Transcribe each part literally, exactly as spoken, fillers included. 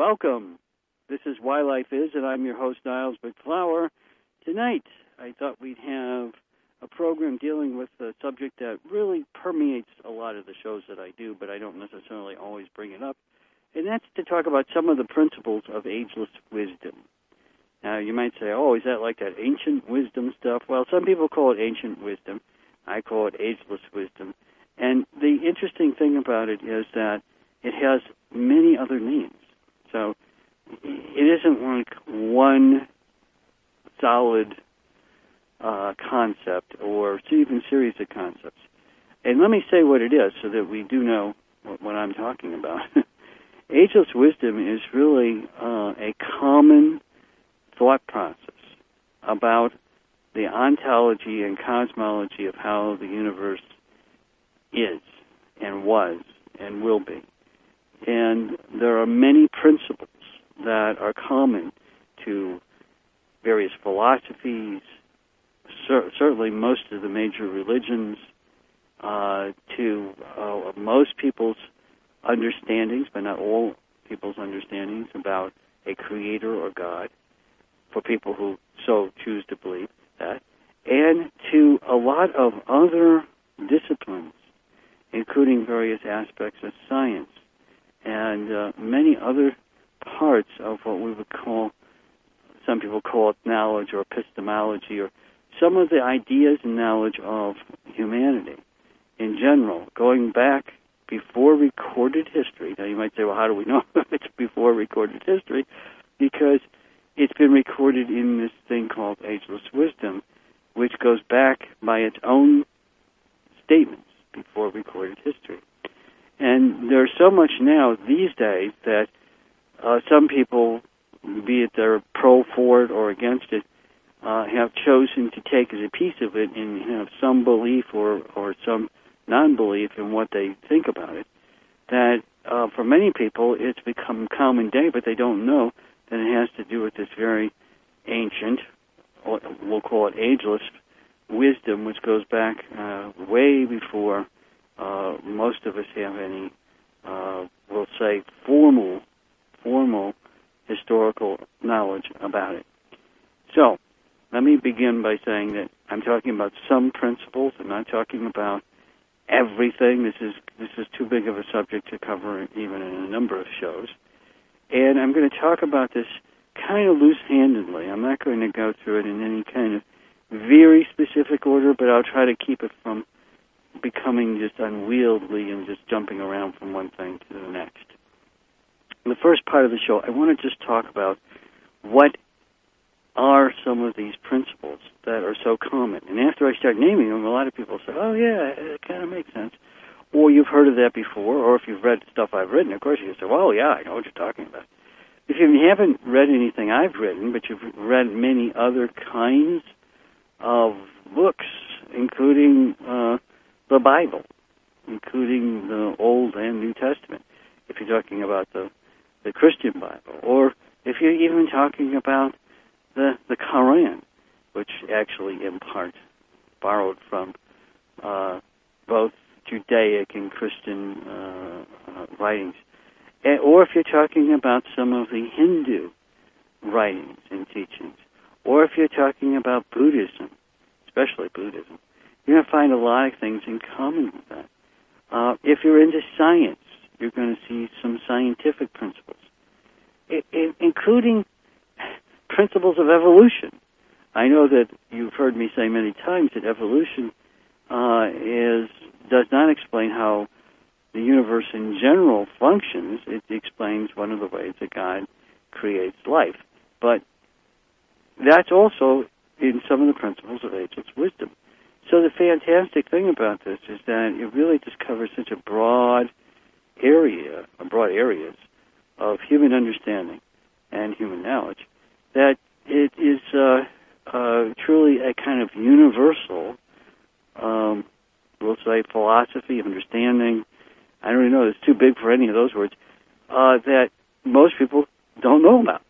Welcome. This is Why Life Is, and I'm your host, Niles McFlower. Tonight, I thought we'd have a program dealing with a subject that really permeates a lot of the shows that I do, but I don't necessarily always bring it up, and that's to talk about some of the principles of ageless wisdom. Now, you might say, oh, is that like that ancient wisdom stuff? Well, some people call it ancient wisdom. I call it ageless wisdom. And the interesting thing about it is that it has many other names. So it isn't like one solid uh, concept or even series of concepts. And let me say what it is so that we do know what, what I'm talking about. Ageless wisdom is really uh, a common thought process about the ontology and cosmology of how the universe is and was and will be. And there are many principles that are common to various philosophies, cer- certainly most of the major religions, uh, to uh, most people's understandings, but not all people's understandings, about a creator or God, for people who so choose to believe that, and to a lot of other disciplines, including various aspects of science, and uh, many other parts of what we would call, some people call it knowledge or epistemology, or some of the ideas and knowledge of humanity in general, going back before recorded history. Now you might say, well, how do we know if it's before recorded history? Because it's been recorded in this thing called ageless wisdom, which goes back by its own statements before recorded history. And there's so much now these days that uh, some people, be it they're pro for it or against it, uh, have chosen to take as a piece of it and have some belief or, or some non-belief in what they think about it, that uh, for many people it's become common day, but they don't know that it has to do with this very ancient, we'll call it ageless, wisdom, which goes back uh, way before uh, most of us have any, uh, we'll say, formal, formal historical knowledge about it. So, let me begin by saying that I'm talking about some principles. I'm not talking about everything. This is this is too big of a subject to cover even in a number of shows. And I'm going to talk about this kind of loose-handedly. I'm not going to go through it in any kind of very specific order, but I'll try to keep it from becoming just unwieldy and just jumping around from one thing to the next. In the first part of the show, I want to just talk about what are some of these principles that are so common. And after I start naming them, a lot of people say, oh, yeah, it kind of makes sense. Or you've heard of that before, or if you've read stuff I've written, of course you say, well, yeah, I know what you're talking about. If you haven't read anything I've written, but you've read many other kinds of books, including uh, the Bible, including the Old and New Testament, if you're talking about the, the Christian Bible, or if you're even talking about the, the Quran, which actually in part borrowed from uh, both Judaic and Christian uh, uh, writings, and, or if you're talking about some of the Hindu writings and teachings, or if you're talking about Buddhism, especially Buddhism, you're going to find a lot of things in common with that. Uh, if you're into science, you're going to see some scientific principles, it, it, including principles of evolution. I know that you've heard me say many times that evolution uh, is does not explain how the universe in general functions. It explains one of the ways that God creates life. But that's also in some of the principles of ageless wisdom. So the fantastic thing about this is that it really just covers such a broad area, broad areas of human understanding and human knowledge, that it is uh, uh, truly a kind of universal, um, we'll say, philosophy of understanding. I don't even know, it's too big for any of those words, uh, that most people don't know about.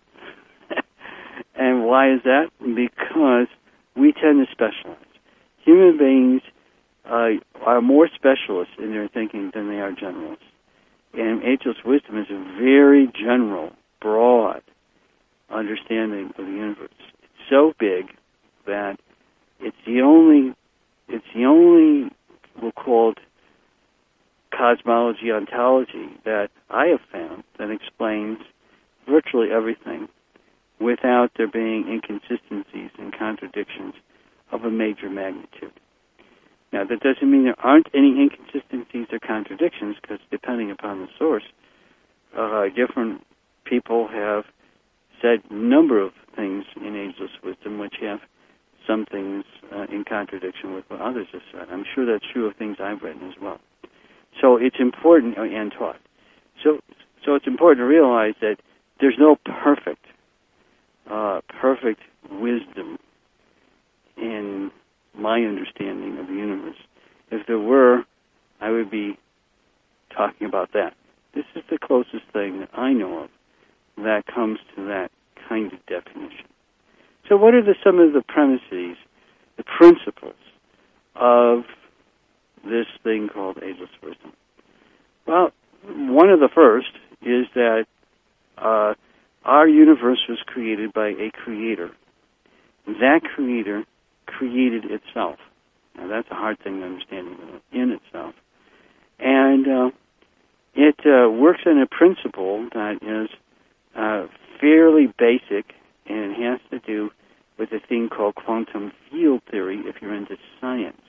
And why is that? Because we tend to specialize. Human beings uh, are more specialists in their thinking than they are generalists. And ageless wisdom is a very general broad understanding of the universe. It's so big that it's the only, it's the only, we'll call it cosmology ontology that I have found that explains virtually everything without there being inconsistencies and contradictions of a major magnitude. Now, that doesn't mean there aren't any inconsistencies or contradictions, because depending upon the source, uh, different people have said a number of things in ageless wisdom which have some things uh, in contradiction with what others have said. I'm sure that's true of things I've written as well. So it's important, and taught. So, so it's important to realize that there's no perfect, uh, perfect wisdom in my understanding of the universe. If there were, I would be talking about that. This is the closest thing that I know of that comes to that kind of definition. So what are the, some of the premises, the principles of this thing called ageless wisdom? Well, one of the first is that uh, our universe was created by a creator. That creator created itself. Now, that's a hard thing to understand in itself. And uh, it uh, works on a principle that is uh, fairly basic, and it has to do with a thing called quantum field theory if you're into science.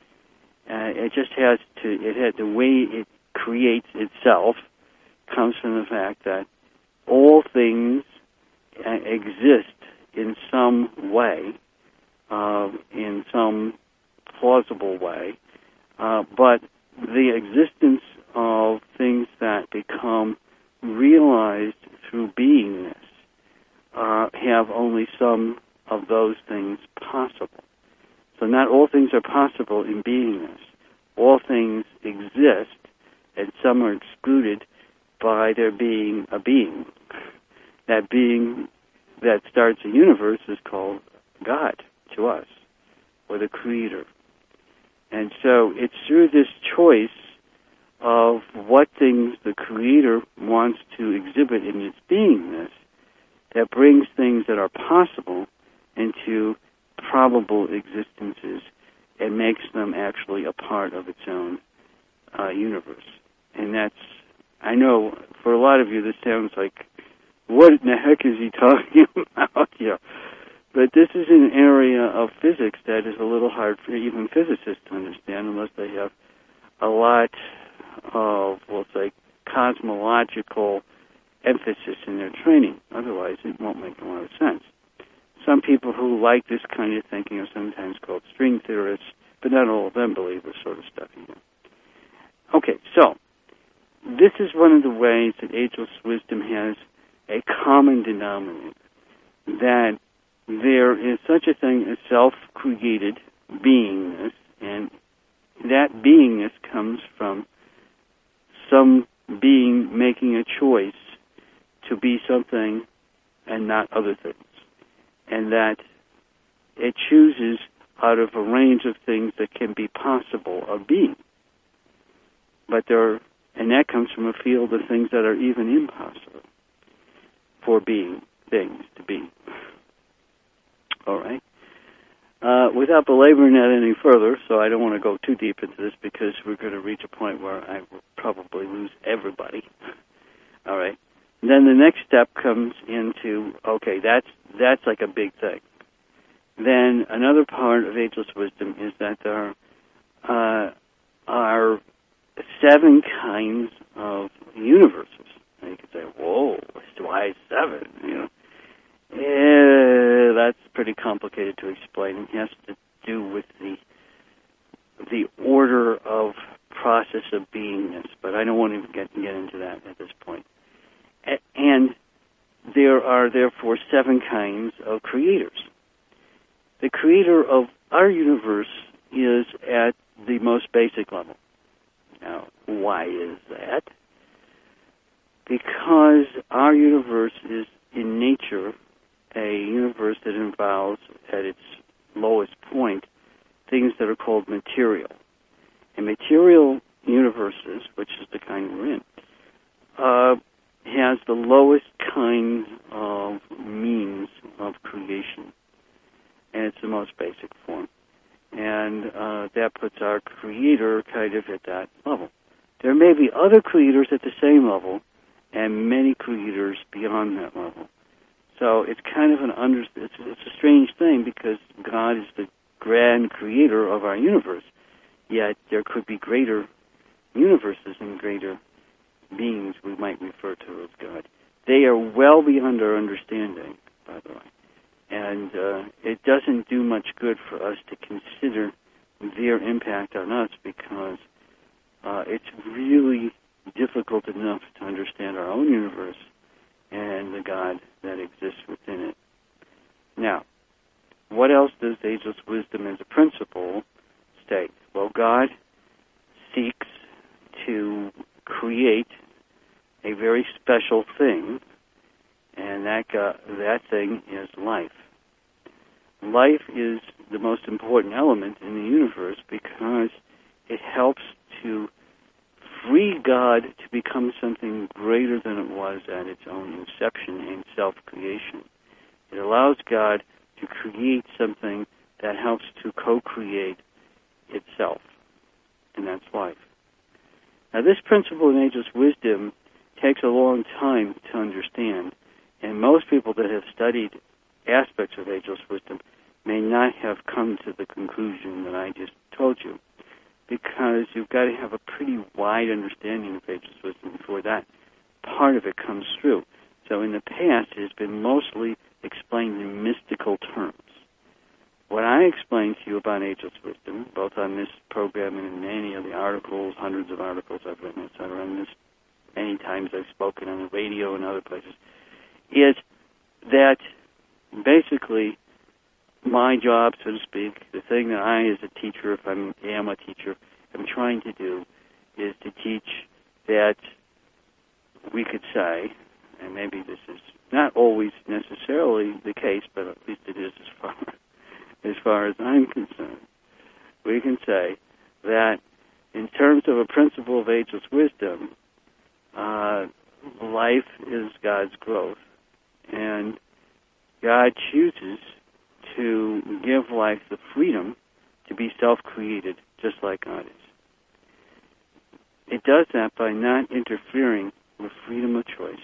Uh, it just has to, it had, the way it creates itself comes from the fact that all things uh, exist in some way, uh, in some plausible way, uh, but the existence of things that become realized through beingness uh, have only some of those things possible. So not all things are possible in beingness. All things exist, and some are excluded by there being a being. That being that starts a universe is called God to us, or the Creator. And so it's through this choice of what things the Creator wants to exhibit in its beingness that brings things that are possible into probable existences and makes them actually a part of its own uh, universe. And that's, I know for a lot of you this sounds like, what in the heck is he talking about? You know, but this is an area of physics that is a little hard for even physicists to understand unless they have a lot of, we'll say, cosmological emphasis in their training. Otherwise, it won't make a lot of sense. Some people who like this kind of thinking are sometimes called string theorists, but not all of them believe this sort of stuff either. Okay, so this is one of the ways that ageless wisdom has a common denominator, that there is such a thing as self-created beingness, and that beingness comes from some being making a choice to be something and not other things, and that it chooses out of a range of things that can be possible of being. But there are, and that comes from a field of things that are even impossible for being things to be. All right. Uh, without belaboring that any further, so I don't want to go too deep into this because we're going to reach a point where I will probably lose everybody. All right. And then the next step comes into, okay, that's that's like a big thing. Then another part of ageless wisdom is that there uh, are seven kinds of universes. And you could say, whoa, why seven? You know, eh, that's pretty complicated to explain. It has to do with the the order of process of beingness, but I don't want to get get into that at this point. A- and there are therefore seven kinds of creators. The creator of our universe is at the most basic level. Now, why is that? Because our universe is in nature a universe that involves, at its lowest point, things that are called material. And material universes, which is the kind we're in, uh, has the lowest kinds creative at that level. There may be other creators at the same level and many creators beyond that level. So it's kind of an under, it's, it's a strange thing because God is the grand creator of our universe, yet there could be greater universes and greater beings we might refer to as God. They are well beyond our understanding, by the way. And uh, it doesn't do much good for us to consider their impact on us because uh, it's really difficult enough to understand our own universe and the God that exists within it. Now, what else does ageless wisdom as a principle state? Well, God seeks to create a very special thing, and that God, that thing is life. Life is the most important element in the universe because it helps to free God to become something greater than it was at its own inception and self-creation. It allows God to create something that helps to co-create itself, and that's life. Now, this principle in ageless wisdom takes a long time to understand, and most people that have studied aspects of ageless wisdom may not have come to the conclusion that I just told you, because you've got to have a pretty wide understanding of ageless wisdom before that part of it comes through. So in the past, it has been mostly explained in mystical terms. What I explained to you about ageless wisdom, both on this program and in many of the articles, hundreds of articles I've written, et cetera, and this many times I've spoken on the radio and other places, is that basically my job, so to speak, the thing that I as a teacher, if I am a teacher, am trying to do is to teach that we could say, and maybe this is not always necessarily the case, but at least it is as far as far as I'm concerned, we can say that in terms of a principle of ageless wisdom, uh, life is God's growth, and God chooses to give life the freedom to be self-created, just like God is. It does that by not interfering with freedom of choice,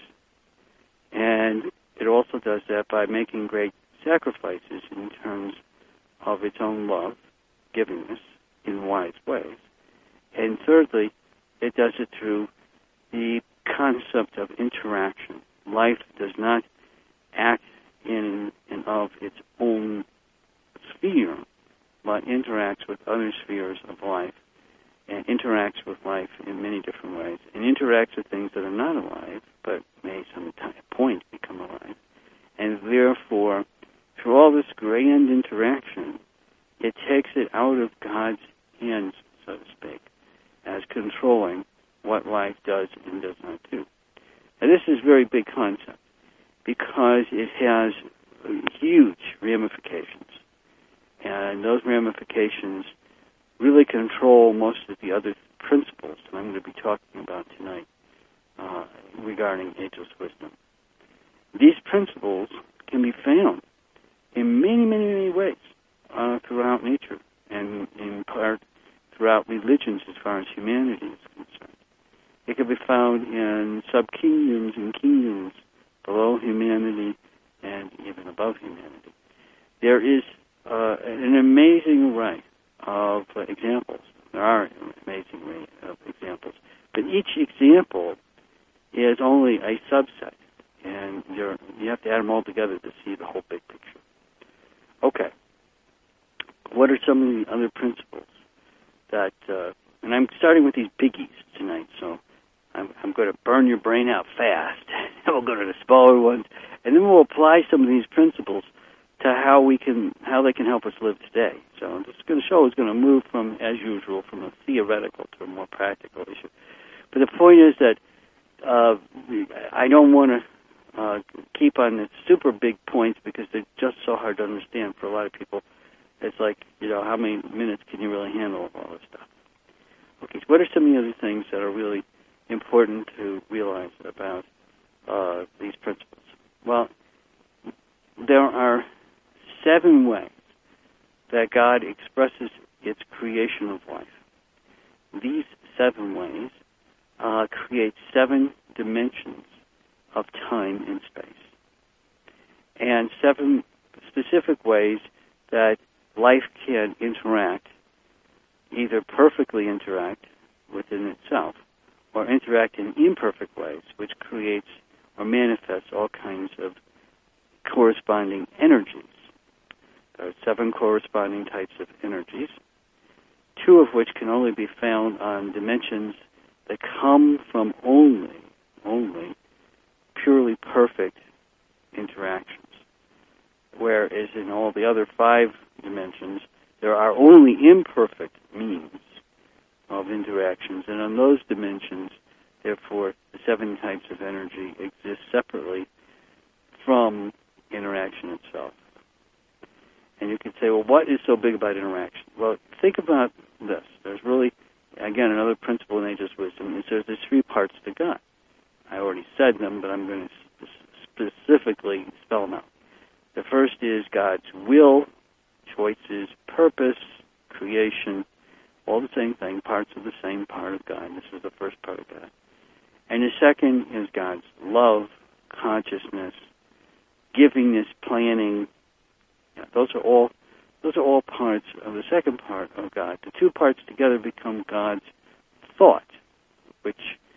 and it also does that by making great sacrifices in terms of its own love, givingness, in wise ways. And thirdly, it does it through the concept of interaction. Life does not act in and of its own sphere, but interacts with other spheres of life, and interacts with life in many different ways, and interacts with things that are not alive, but may some point become alive. And therefore, through all this grand interaction, it takes it out of God's hands, so to speak, as controlling what life does and does not do. Now, this is a very big concept because it has huge ramifications, and those ramifications really control most of the other principles that I'm going to be talking about tonight uh, regarding ageless wisdom. These principles can be found in many, many, many ways uh, throughout nature, and in part throughout religions as far as humanity is concerned. It can be found in sub-kingdoms and kingdoms below humanity and even above humanity. There is uh, an amazing array of uh, examples. There are an amazing array of examples. But each example is only a subset, and you're, you have to add them all together to see the whole big picture. Okay. What are some of the other principles that, uh, and I'm starting with these biggies tonight, so I'm, I'm going to burn your brain out fast, and we'll go to the smaller ones, and then we'll apply some of these principles to how we can, how they can help us live today. So this going to show is going to move from, as usual, from a theoretical to a more practical issue. But the point is that uh, I don't want to uh, keep on the super big points because they're just so hard to understand for a lot of people. It's like, you know, how many minutes can you really handle all this stuff? Okay, so what are some of the other things that are really important to realize about uh, these principles? Well, there are seven ways that God expresses its creation of life. these seven ways uh, create seven dimensions of time and space, and seven specific ways that life can interact, either perfectly interact within itself, or interact in imperfect ways, which creates or manifests all kinds of corresponding energies. There are seven corresponding types of energies, two of which can only be found on dimensions that come from only, only purely perfect interactions. Whereas in all the other five dimensions, there are only imperfect means of interactions. And on those dimensions, therefore, the seven types of energy exist separately from interaction itself. And you could say, well, what is so big about interaction? Well, think about this. There's really, again, another principle in ageless wisdom is there's, there's three parts to God. I already said them, but I'm going to sp- specifically spell them out. The first is God's will, choices, purpose, creation, all the same thing, parts of the same part of God. This is the first part of God. And the second is God's love, consciousness, givingness, planning. Yeah, those are all those are all parts of the second part of God. The two parts together become God's thought, which,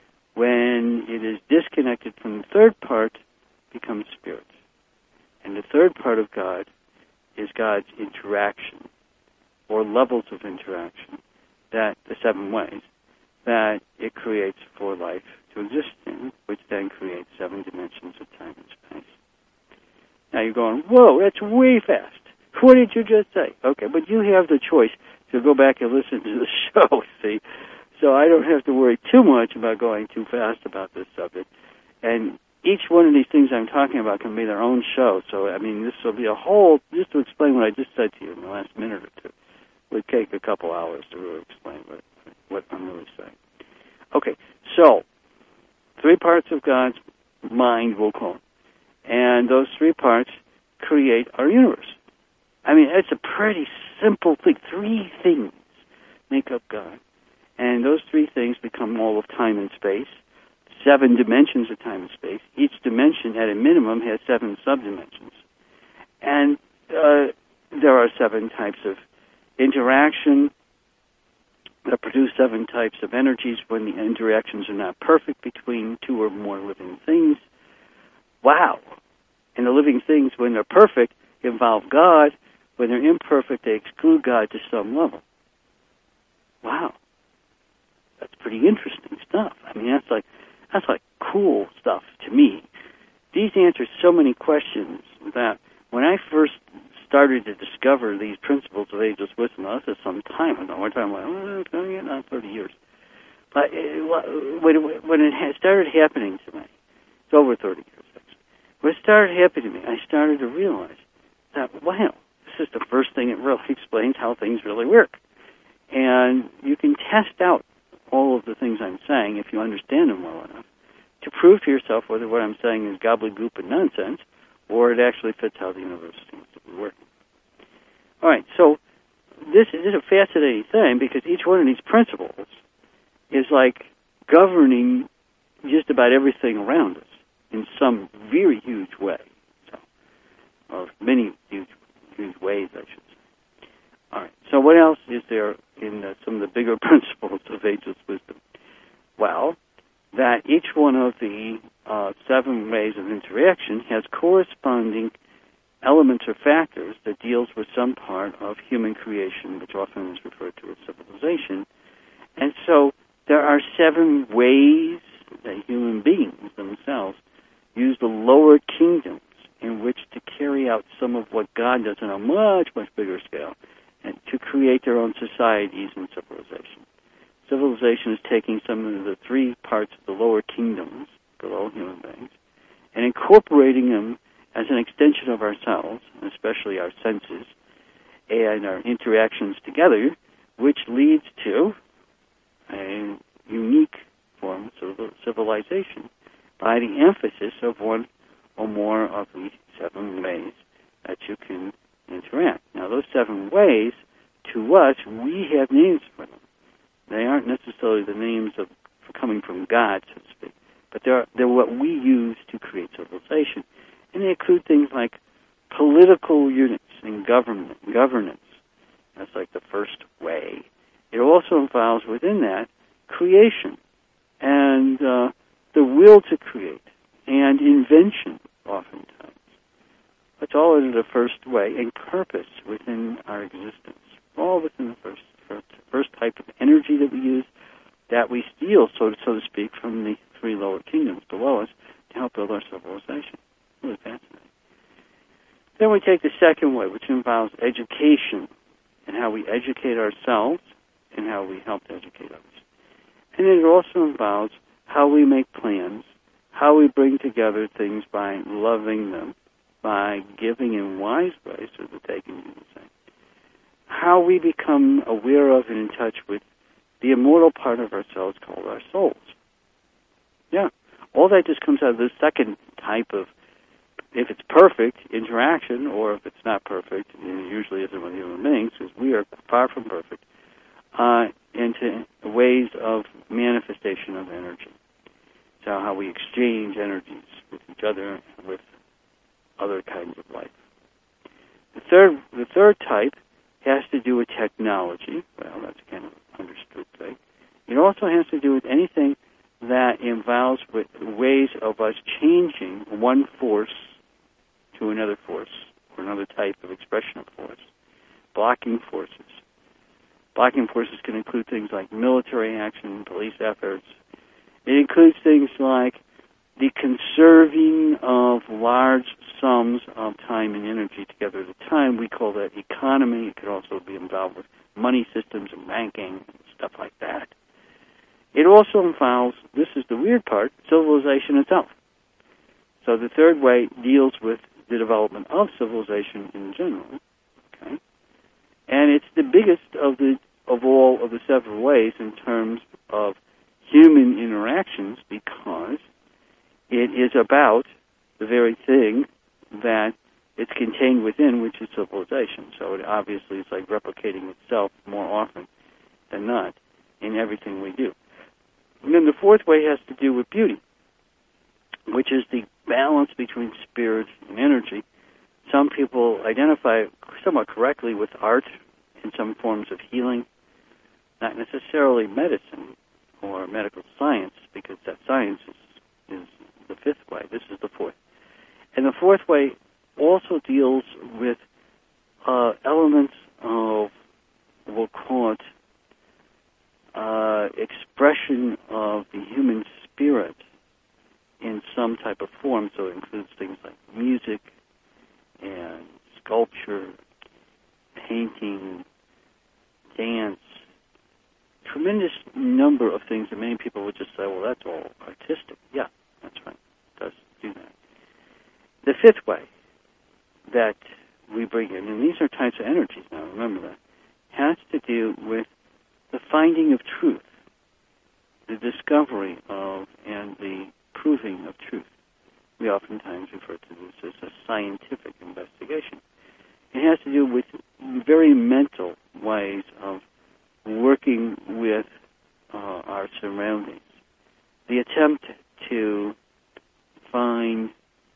when it is disconnected from the third part, becomes spirit. And the third part of God is God's interaction, or levels of interaction, that the seven ways that it creates for life to exist in, which then creates seven dimensions of time and space. Now you're going, whoa, that's way fast. What did you just say? Okay, but you have the choice to go back and listen to the show, see? So I don't have to worry too much about going too fast about this subject. And each one of these things I'm talking about can be their own show. So, I mean, this will be a whole, just to explain what I just said to you in the last minute or two, would take a couple hours to really explain what, what I'm really saying. Okay, so, three parts of God's mind, we'll call them. And those three parts create our universe. I mean, it's a pretty simple thing. Three things make up God. And those three things become all of time and space. Seven dimensions of time and space. Each dimension, at a minimum, has seven subdimensions. And uh, there are seven types of interaction that produce seven types of energies when the interactions are not perfect between two or more living things. Wow. And the living things, when they're perfect, involve God. When they're imperfect, they exclude God to some level. Wow. That's pretty interesting stuff. I mean, that's like that's like cool stuff to me. These answer so many questions that when I first started to discover these principles of ageless wisdom, this is some time ago. We're talking about oh, not thirty years. But it, when it, when it started happening to me, it's over thirty years actually. When it started happening to me, I started to realize that wow, this is the first thing that really explains how things really work. And you can test out all of the things I'm saying, if you understand them well enough, to prove to yourself whether what I'm saying is gobbledygook and nonsense, or it actually fits how the universe seems to be working. All right, so this is a fascinating thing, because each one of these principles is like governing just about everything around us in some very huge way. So, or many huge, huge ways, I should say. All right, so what else is there in uh, some of the bigger principles of ageless wisdom? Well, that each one of the uh, seven ways of interaction has corresponding elements or factors that deals with some part of human creation, which often is referred to as civilization. And so there are seven ways that human beings themselves use the lower kingdoms in which to carry out some of what God does on a much, much bigger scale, and to create their own societies and civilization. Civilization is taking some of the three parts of the lower kingdoms below human beings and incorporating them as an extension of ourselves, especially our senses, and our interactions together, which leads to a unique form of civilization by the emphasis of one or more of the seven ways that you can interact. Now, those seven ways, to us, we have names for them. They aren't necessarily the names of coming from God, so to speak, but they're they're what we use to create civilization, and they include things like political units and government governance. That's like the first way. It also involves within that creation and uh, the will to create and invention, oftentimes. That's all in the first way, and purpose within our existence. All within the first first, first type of energy that we use, that we steal, so to, so to speak, from the three lower kingdoms below us to help build our civilization. Really fascinating. Then we take the second way, which involves education and how we educate ourselves and how we help to educate others. And then it also involves how we make plans, how we bring together things by loving them, by giving in wise ways so that they can do the same. How we become aware of and in touch with the immortal part of ourselves called our souls. Yeah, all that just comes out of the second type of, if it's perfect, interaction, or if it's not perfect, and it usually isn't with human beings, because we are far from perfect, uh, into ways of manifestation of energy. So how we exchange energies with each other and with other kinds of life. The third, the third type has to do with technology. Well, that's kind of an understood thing. It also has to do with anything that involves with ways of us changing one force to another force, or another type of expression of force. Blocking forces. Blocking forces can include things like military action, police efforts. It includes things like the conserving of large sums of time and energy together at a time. We call that economy. It could also be involved with money systems and banking and stuff like that. It also involves, this is the weird part, civilization itself. So the third way deals with the development of civilization in general. Okay, and it's the biggest of the of all of the several ways in terms of human interactions, because it is about the very thing that it's contained within, which is civilization. So it obviously is like replicating itself more often than not in everything we do. And then the fourth way has to do with beauty, which is the balance between spirit and energy. Some people identify somewhat correctly with art and some forms of healing, not necessarily medicine or medical science, because that science is, is the fifth way. This is the fourth. And the fourth way also deals with uh, elements of, we'll call it, uh, expression of the human spirit in some type of form. So it includes things like music and sculpture, painting, dance, tremendous number of things that many people would just say, well, that's all artistic. Yeah, that's right. It does do that. The fifth way that we bring in, and these are types of energies now, remember that, has to do with the finding of truth, the discovery of and the proving of truth. We oftentimes refer to this as a scientific investigation. It has to do with very mental ways of working with uh, our surroundings. The attempt to find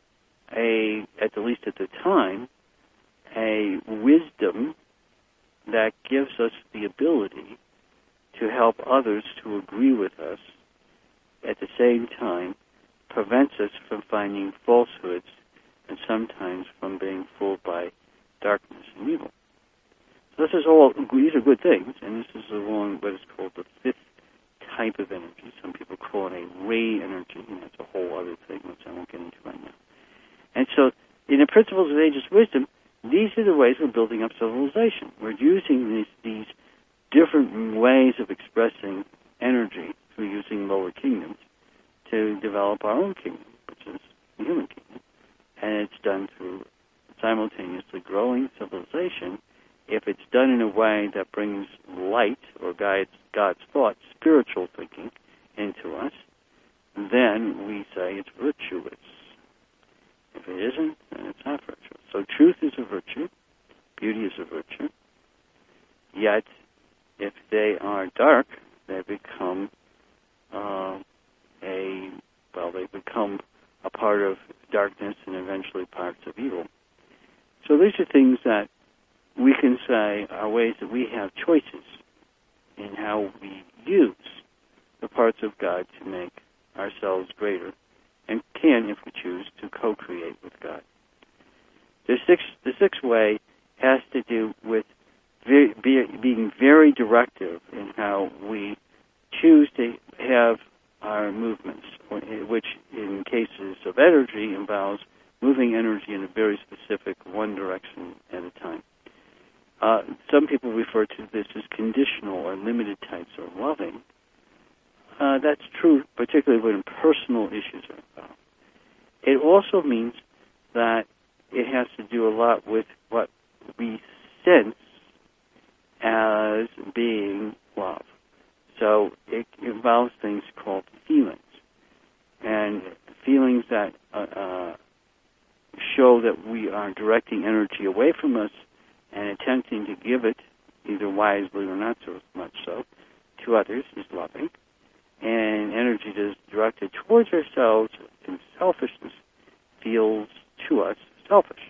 a, at the least at the time, a wisdom that gives us the ability to help others to agree with us, at the same time prevents us from finding falsehoods and sometimes from being fooled by darkness and evil. So this is all, these are good things, and this is along what is called the fifth type of energy. Some people call it a ray energy, and that's a whole other thing, which I won't get into right now. And so in the principles of ageless wisdom, these are the ways we're building up civilization. We're using these, these different ways of expressing energy through using lower kingdoms to develop our own kingdom, which is the human kingdom. And it's done through simultaneously growing civilization. If it's done in a way that brings light or guides God's thought, spiritual thinking, into us, then we say it's virtuous. If it isn't, then it's not virtuous. So truth is a virtue, beauty is a virtue, yet if they are dark, they become a part of darkness and eventually parts of evil. So these are things that we can say are ways that we have choices in how we use the parts of God to make ourselves greater, and can, if we choose, to co-create with God. The sixth, the sixth way has to do with very, be, being very directive in how we choose to have our movements, which in cases of energy involves moving energy in a very specific one direction at a time. Uh, some people refer to this as conditional or limited types or loving. Uh, that's true, particularly when personal issues are involved. It also means that it has to do a lot with what we sense as being love. So it involves things called feelings, and feelings that uh, uh, show that we are directing energy away from us and attempting to give it, either wisely or not so much so, to others is loving. And energy that is directed towards ourselves in selfishness feels to us selfish.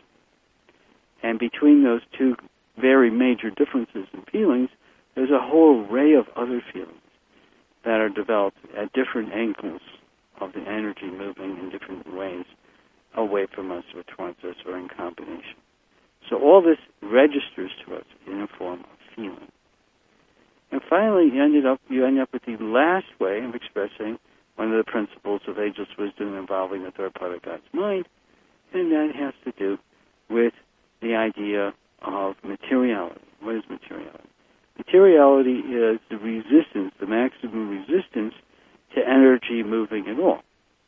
And between those two very major differences in feelings, there's a whole array of other feelings that are developed at different angles of the energy moving in different ways away from us or towards us or in combination. So all this registers to us in a form of feeling. And finally, you ended up you end up with the last way of expressing one of the principles of ageless wisdom involving the third part of God's mind, and that has to do with the idea of materiality. What is materiality? Materiality is the resistance, the maximum resistance to energy moving at all.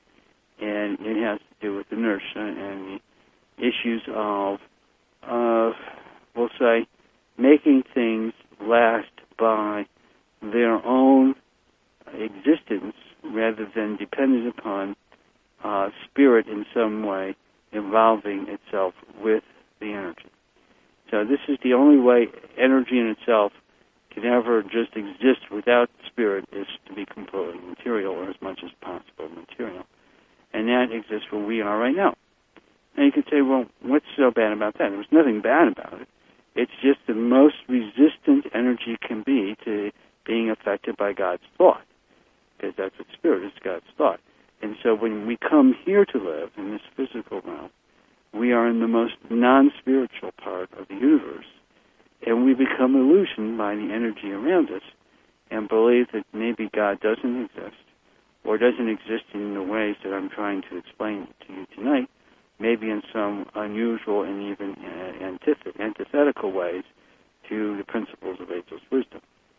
And it has to do with inertia and the issues of, uh, we'll say, making things last by their own existence rather than dependent upon uh, spirit in some way involving itself with the energy. So this is the only way energy in itself can ever just exist without spirit, is to be completely material, or as much as possible material. And that exists where we are right now. And you could say, well, what's so bad about that? There's nothing bad about it. It's just the most resistant energy can be to being affected by God's thought, because that's what spirit is, God's thought. And so when we come here to live in this physical realm, we are in the most non-spiritual part of the universe, and we become illusioned by the energy around us and believe that maybe God doesn't exist, or doesn't exist in the ways that I'm trying to explain to you tonight, maybe in some unusual and even uh, antith- antithetical ways to the principles of ageless wisdom.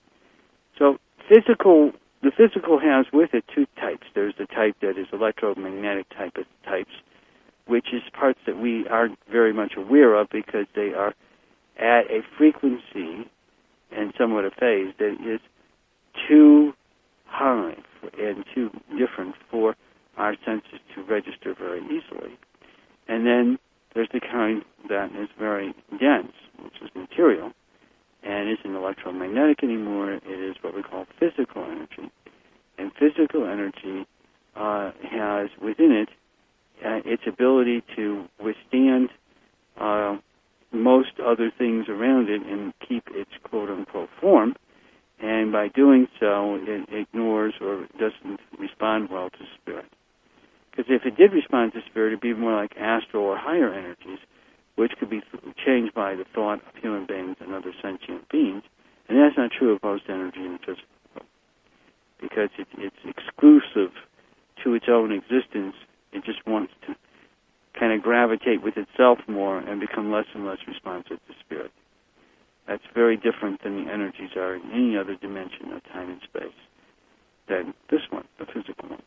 So physical, the physical has with it two types. There's the type that is electromagnetic type of types, which is parts that we aren't very much aware of because they are at a frequency and somewhat a phase that is too high and too different for our senses to register very easily. And then there's the kind that is very dense, which is material, and isn't electromagnetic anymore. It is what we call physical energy. And physical energy uh, has within it uh, its ability to withstand uh, most other things around it and keep its quote-unquote form. And by doing so, it ignores or doesn't respond well to spirit. Because if it did respond to spirit, it would be more like astral or higher energies, which could be changed by the thought of human beings and other sentient beings. And that's not true of most energy in the physical world, because it, it's exclusive to its own existence. It just wants to kind of gravitate with itself more and become less and less responsive to spirit. That's very different than the energies are in any other dimension of time and space than this one, the physical one.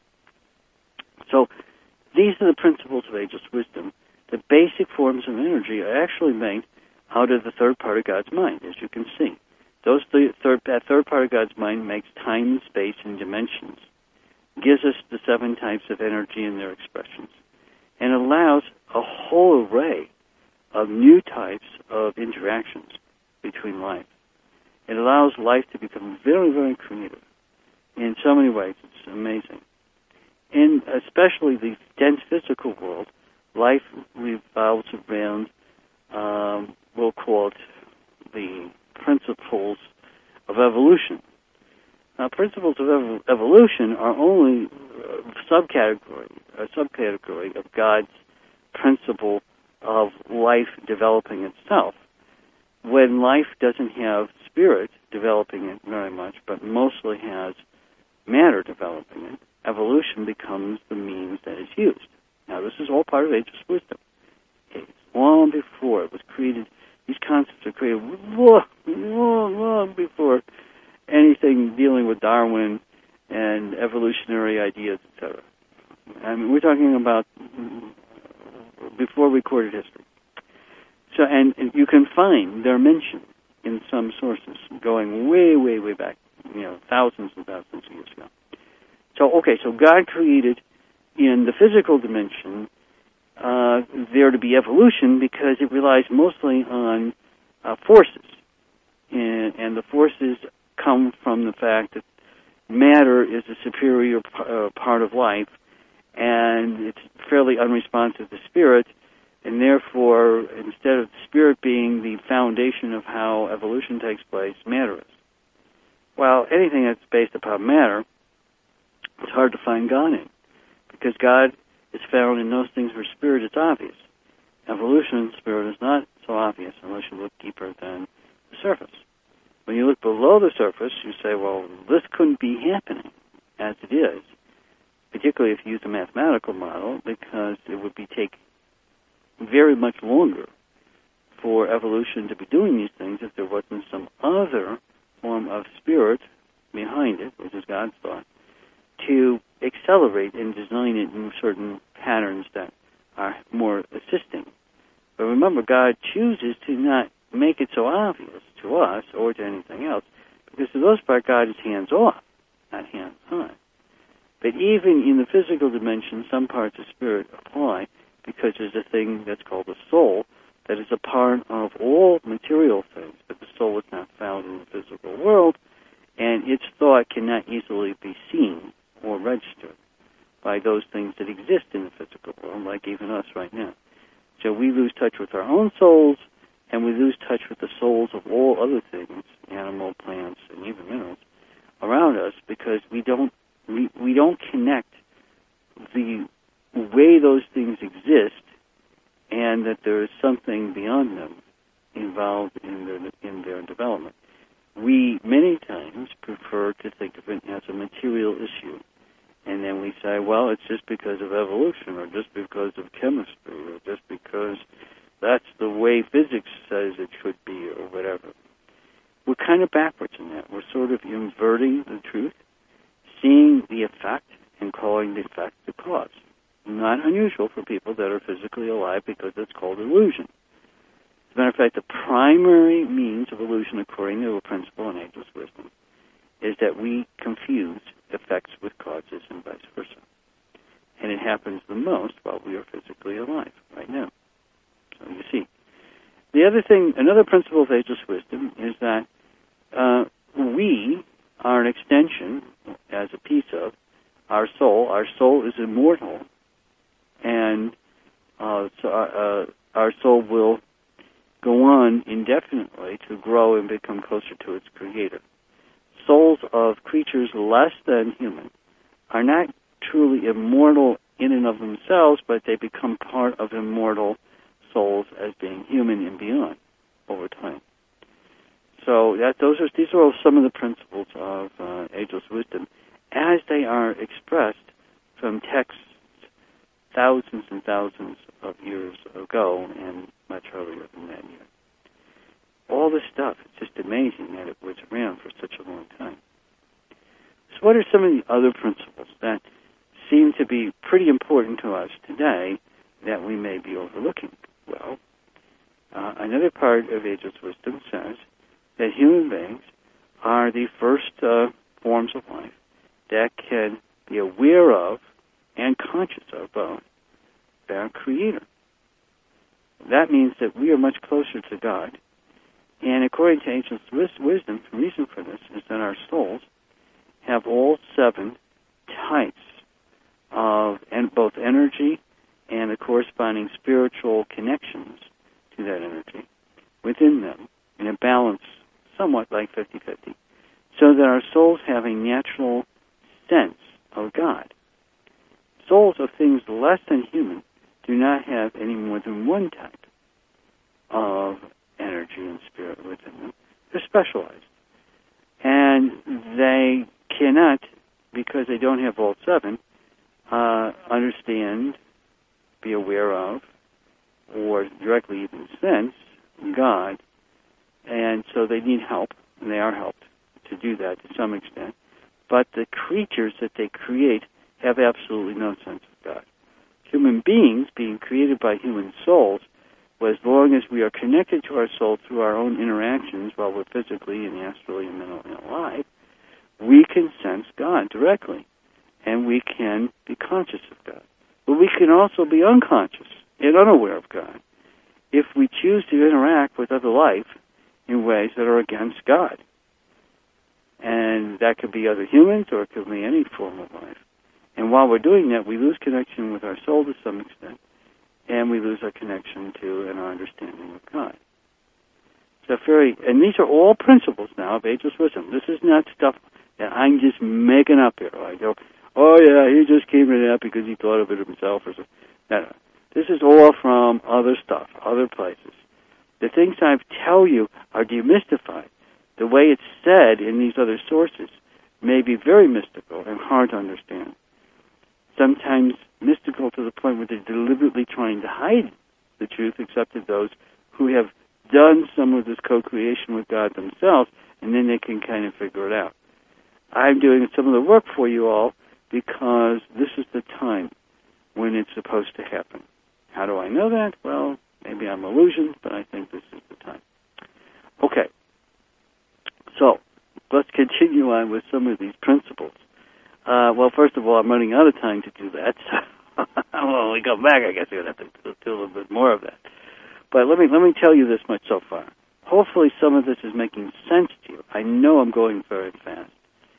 So these are the principles of ageless wisdom. The basic forms of energy are actually made out of the third part of God's mind, as you can see. Those th- third, that third part of God's mind makes time, space, and dimensions, gives us the seven types of energy and their expressions, and allows a whole array of new types of interactions between life. It allows life to become very, very creative. In so many ways, it's amazing. And especially the dense physical world, life revolves around, um, we'll call it the principles of evolution. Now, principles of ev- evolution are only a subcategory, a subcategory of God's principle of life developing itself. When life doesn't have spirit developing it very much, but mostly has matter developing it, evolution becomes the means that is used. Now, this is all part of ageless wisdom. Okay. Long before it was created, these concepts were created long, long, long before anything dealing with Darwin and evolutionary ideas, et cetera. I mean, we're talking about before recorded history. So, and, and you can find their mention in some sources going way, way, way back, you know, thousands and thousands of years ago. So, okay, so God created in the physical dimension uh, there to be evolution because it relies mostly on uh, forces. And, and the forces come from the fact that matter is a superior p- uh, part of life, and it's fairly unresponsive to spirit, and therefore, instead of spirit being the foundation of how evolution takes place, matter is. Well, anything that's based upon matter, it's hard to find God in, because God is found in those things where spirit is obvious. Evolution in spirit is not so obvious unless you look deeper than the surface. When you look below the surface, you say, well, this couldn't be happening as it is, particularly if you use a mathematical model, because it would be take very much longer for evolution to be doing these things if there wasn't some other form of spirit behind it, which is God's thought, to accelerate and design it in certain patterns that are more assisting. But remember, God chooses to not make it so obvious to us or to anything else, because for the most part, God is hands-off, not hands-on. But even in the physical dimension, some parts of spirit apply, because there's a thing that's called the soul that is a part of all material things, but the soul is not found in the physical world, and its thought cannot easily be seen or registered by those things that exist in the physical world, like even us right now. So we lose touch with our own souls, and we lose touch with the souls of all other things, animal, plants, and even minerals, around us, because we don't we, we don't connect the way those things exist, and that there is something beyond them involved in their in their development. We many times prefer to think of it as a material issue, and then we say, well, it's just because of evolution, or just because of chemistry, or just because that's the way physics says it should be, or whatever. We're kind of backwards in that. We're sort of inverting the truth, seeing the effect, and calling the effect the cause. Not unusual for people that are physically alive, because it's called illusion. As a matter of fact, the primary means of illusion, according to a principle in ageless wisdom, is that we confuse effects with causes and vice versa. And it happens the most while we are physically alive right now. So you see. The other thing, another principle of ageless wisdom is that uh, we are an extension, as a piece of, our soul. Our soul is immortal, and uh, so our, uh, our soul will go on indefinitely to grow and become closer to its creator. Souls of creatures less than human are not truly immortal in and of themselves, but they become part of immortal souls as being human and beyond over time. So that those are these are all some of the principles of uh, ageless wisdom as they are expressed from texts thousands and thousands of years ago and much earlier than that year. All this stuff, it's just amazing that it was around for such a long time. So what are some of the other principles that seem to be pretty important to us today that we may be overlooking? Well, uh, another part of ageless wisdom says that human beings are the first uh, forms of life that can be aware of and conscious of both their Creator. That means that we are much closer to God. And according to ageless wisdom, the reason for this is that our souls have all seven types of, and energy and the corresponding spiritual connections to that energy within them in a balance somewhat like fifty-fifty, so that our souls have a natural sense of God. Souls of things less than human do not have any more than one type of energy and spirit within them. They're specialized. And they cannot, because they don't have all seven, uh, understand, be aware of, or directly even sense God. And so they need help, and they are helped to do that to some extent. But the creatures that they create have absolutely no sense of God. Human beings, being created by human souls, well, as long as we are connected to our soul through our own interactions while we're physically and astrally and mentally alive, we can sense God directly, and we can be conscious of God. But we can also be unconscious and unaware of God if we choose to interact with other life in ways that are against God. And that could be other humans, or it could be any form of life. And while we're doing that, we lose connection with our soul to some extent, and we lose our connection to and our understanding of God. So very, and these are all principles now of ageless wisdom. This is not stuff that I'm just making up here. I go, oh yeah, he just came to that because he thought of it himself or something. No, no. This is all from other stuff, other places. The things I tell you are demystified. The way it's said in these other sources may be very mystical and hard to understand. Sometimes mystical to the point where they're deliberately trying to hide the truth, except to those who have done some of this co-creation with God themselves, and then they can kind of figure it out. I'm doing some of the work for you all because this is the time when it's supposed to happen. How do I know that? Well, maybe I'm illusioned, but I think this is the time. Okay. So, let's continue on with some of these principles. Uh, well, first of all, I'm running out of time to do that. So when we come back, I guess we're going to have to do a little bit more of that. But let me let me tell you this much so far. Hopefully some of this is making sense to you. I know I'm going very fast.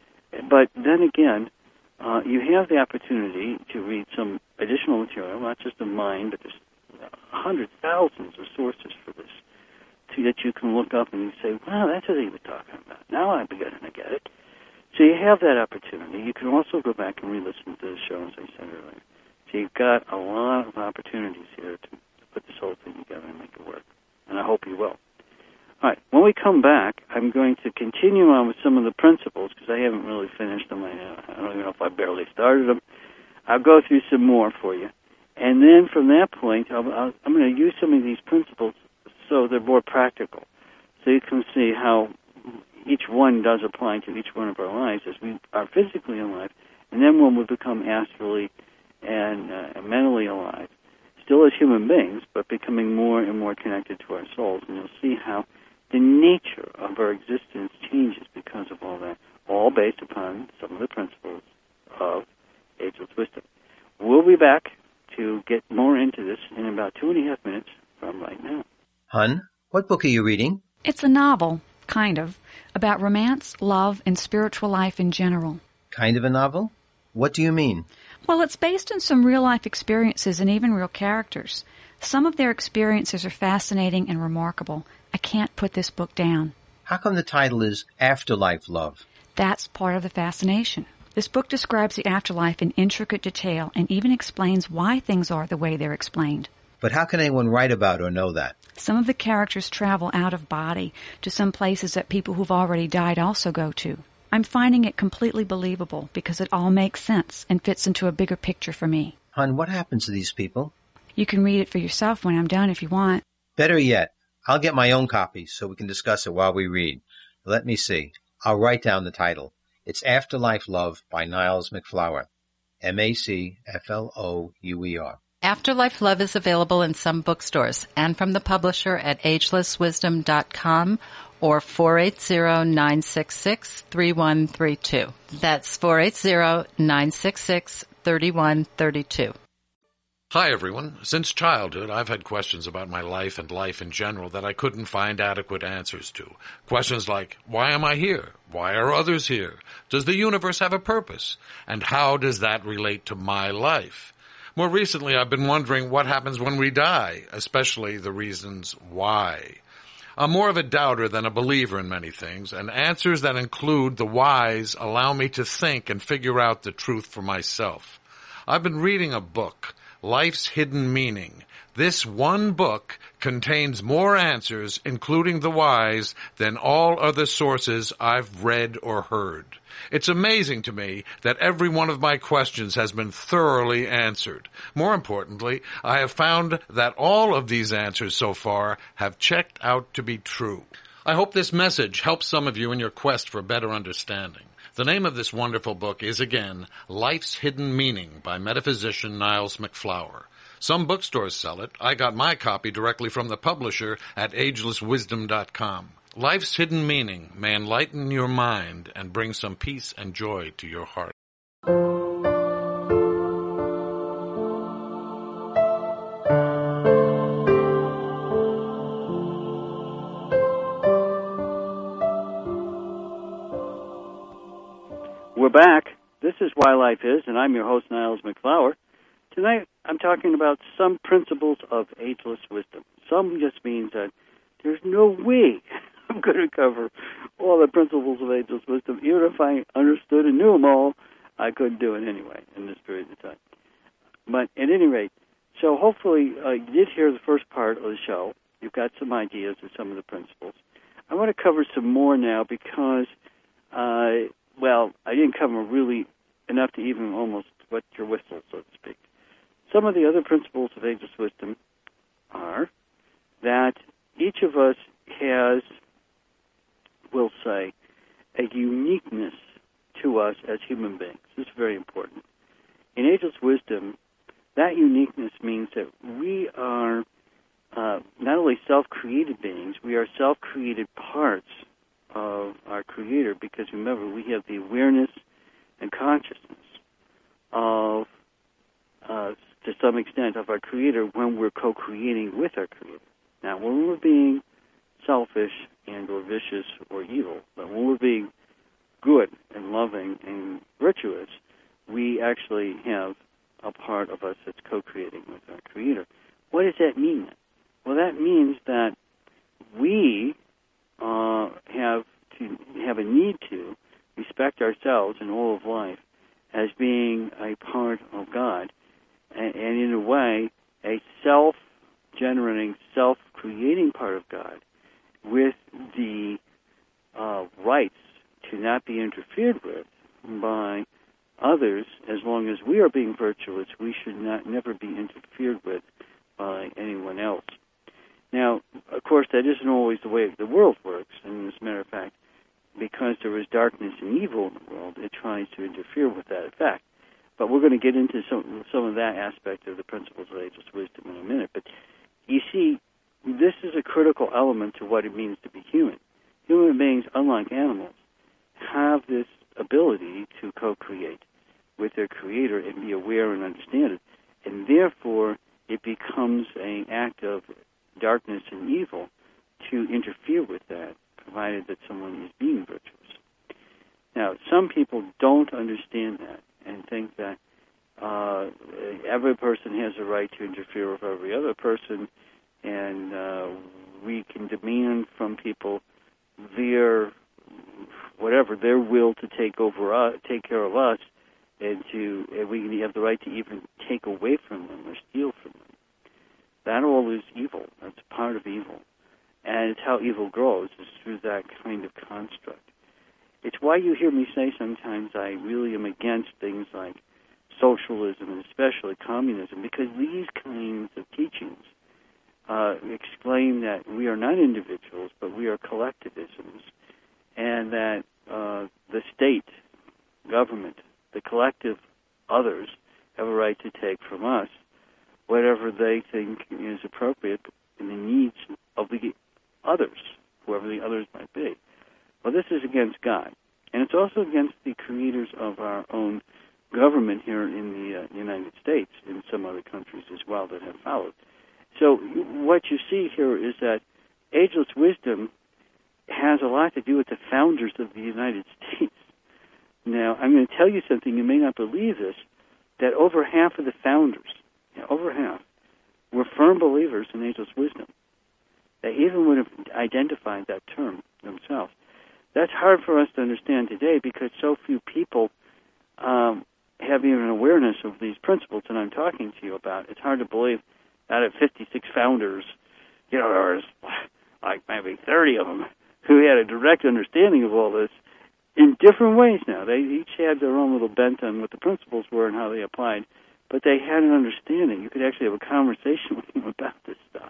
But then again, uh, you have the opportunity to read some additional material, not just of mine, but there's hundreds, thousands of sources for this, to, that you can look up and you say, wow, that's what he was talking about. Now I'm beginning to get it. So you have that opportunity. You can also go back and re-listen to the show, as I said earlier. So you've got a lot of opportunities here to, to put this whole thing together and make it work. And I hope you will. All right, when we come back, I'm going to continue on with some of the principles, because I haven't really finished them. I, I don't even know if I barely started them. I'll go through some more for you. And then from that point, I'll, I'll, I'm going to use some of these principles so they're more practical, so you can see how each one does apply to each one of our lives as we are physically alive, and then when we become astrally and uh, mentally alive, still as human beings, but becoming more and more connected to our souls. And you'll see how the nature of our existence changes because of all that, all based upon some of the principles of ageless wisdom. We'll be back to get more into this in about two and a half minutes from right now. Hun, what book are you reading? It's a novel, kind of, about romance, love, and spiritual life in general. Kind of a novel? What do you mean? Well, it's based on some real-life experiences and even real characters. Some of their experiences are fascinating and remarkable. I can't put this book down. How come the title is Afterlife Love? That's part of the fascination. This book describes the afterlife in intricate detail and even explains why things are the way they're explained. But how can anyone write about or know that? Some of the characters travel out of body to some places that people who've already died also go to. I'm finding it completely believable because it all makes sense and fits into a bigger picture for me. Hun, what happens to these people? You can read it for yourself when I'm done if you want. Better yet, I'll get my own copy so we can discuss it while we read. Let me see. I'll write down the title. It's Afterlife Love by Niles MacFlouer. M A C F L O U E R. Afterlife Love is available in some bookstores and from the publisher at ageless wisdom dot com or four eight zero, nine six six, three one three two. That's four eight zero, nine six six, three one three two. Hi, everyone. Since childhood, I've had questions about my life and life in general that I couldn't find adequate answers to. Questions like, why am I here? Why are others here? Does the universe have a purpose? And how does that relate to my life? More recently, I've been wondering what happens when we die, especially the reasons why. I'm more of a doubter than a believer in many things, and answers that include the whys allow me to think and figure out the truth for myself. I've been reading a book, Life's Hidden Meaning. This one book contains more answers, including the whys, than all other sources I've read or heard. It's amazing to me that every one of my questions has been thoroughly answered. More importantly, I have found that all of these answers so far have checked out to be true. I hope this message helps some of you in your quest for better understanding. The name of this wonderful book is, again, Life's Hidden Meaning by metaphysician Niles MacFlower. Some bookstores sell it. I got my copy directly from the publisher at ageless wisdom dot com. Life's hidden meaning may enlighten your mind and bring some peace and joy to your heart. We're back. This is Why Life Is, and I'm your host, Niles MacFlower. Tonight, I'm talking about some principles of ageless wisdom. Some just means that there's no way I'm going to cover all the principles of ageless wisdom. Even if I understood and knew them all, I couldn't do it anyway in this period of time. But at any rate, so hopefully uh, you did hear the first part of the show. You've got some ideas of some of the principles. I want to cover some more now because, uh, well, I didn't cover really enough to even almost wet your whistle, so to speak. Some of the other principles of ageless wisdom are that each of us has, we'll say, a uniqueness to us as human beings. This is very important. In ageless wisdom, that uniqueness means that we are uh, not only self-created beings, we are self-created parts of our Creator, because remember, we have the awareness and consciousness of uh, to some extent, of our Creator when we're co-creating with our Creator. Now, when we're being selfish and or vicious or evil, but when we're being good and loving and virtuous, we actually have a part of us that's co-creating with our Creator. What does that mean? Well, that means that we uh, have to have a need to respect ourselves and all of life as being a part of God, and in a way, a self-generating, self-creating part of God with the uh, rights to not be interfered with by others. As long as we are being virtuous, we should not never be interfered with by anyone else. Now, of course, that isn't always the way the world works, and as a matter of fact, because there is darkness and evil in the world, it tries to interfere with that effect. But we're going to get into some some of that aspect of the principles of ageless wisdom in a minute. But you see, this is a critical element to what it means to be human. Human beings, unlike animals, have this ability to co-create with their Creator and be aware and understand it. And therefore, it becomes an act of darkness and evil to interfere with that, provided that someone is being virtuous. Now, some people don't understand that and think that uh, every person has a right to interfere with every other person, and uh, we can demand from people their, whatever, their will to take over us, take care of us, and to and we have the right to even take away from them or steal from them. That all is evil. That's part of evil. And it's how evil grows, is through that kind of construct. It's why you hear me say sometimes I really am against things like socialism and especially communism, because these kinds of teachings uh, explain that we are not individuals, but we are collectivisms, and that uh, the state, government, the collective others have a right to take from us whatever they think is appropriate in the needs of the others, whoever the others might be. Well, this is against God, and it's also against the creators of our own government here in the uh, United States, and some other countries as well that have followed. So what you see here is that ageless wisdom has a lot to do with the founders of the United States. Now, I'm going to tell you something, you may not believe this, that over half of the founders over half, were firm believers in ageless wisdom. They even would have identified that term themselves. That's hard for us to understand today because so few people um, have even an awareness of these principles that I'm talking to you about. It's hard to believe out of fifty-six founders, you know, there was like maybe thirty of them who had a direct understanding of all this in different ways now. They each had their own little bent on what the principles were and how they applied, but they had an understanding. You could actually have a conversation with them about this stuff.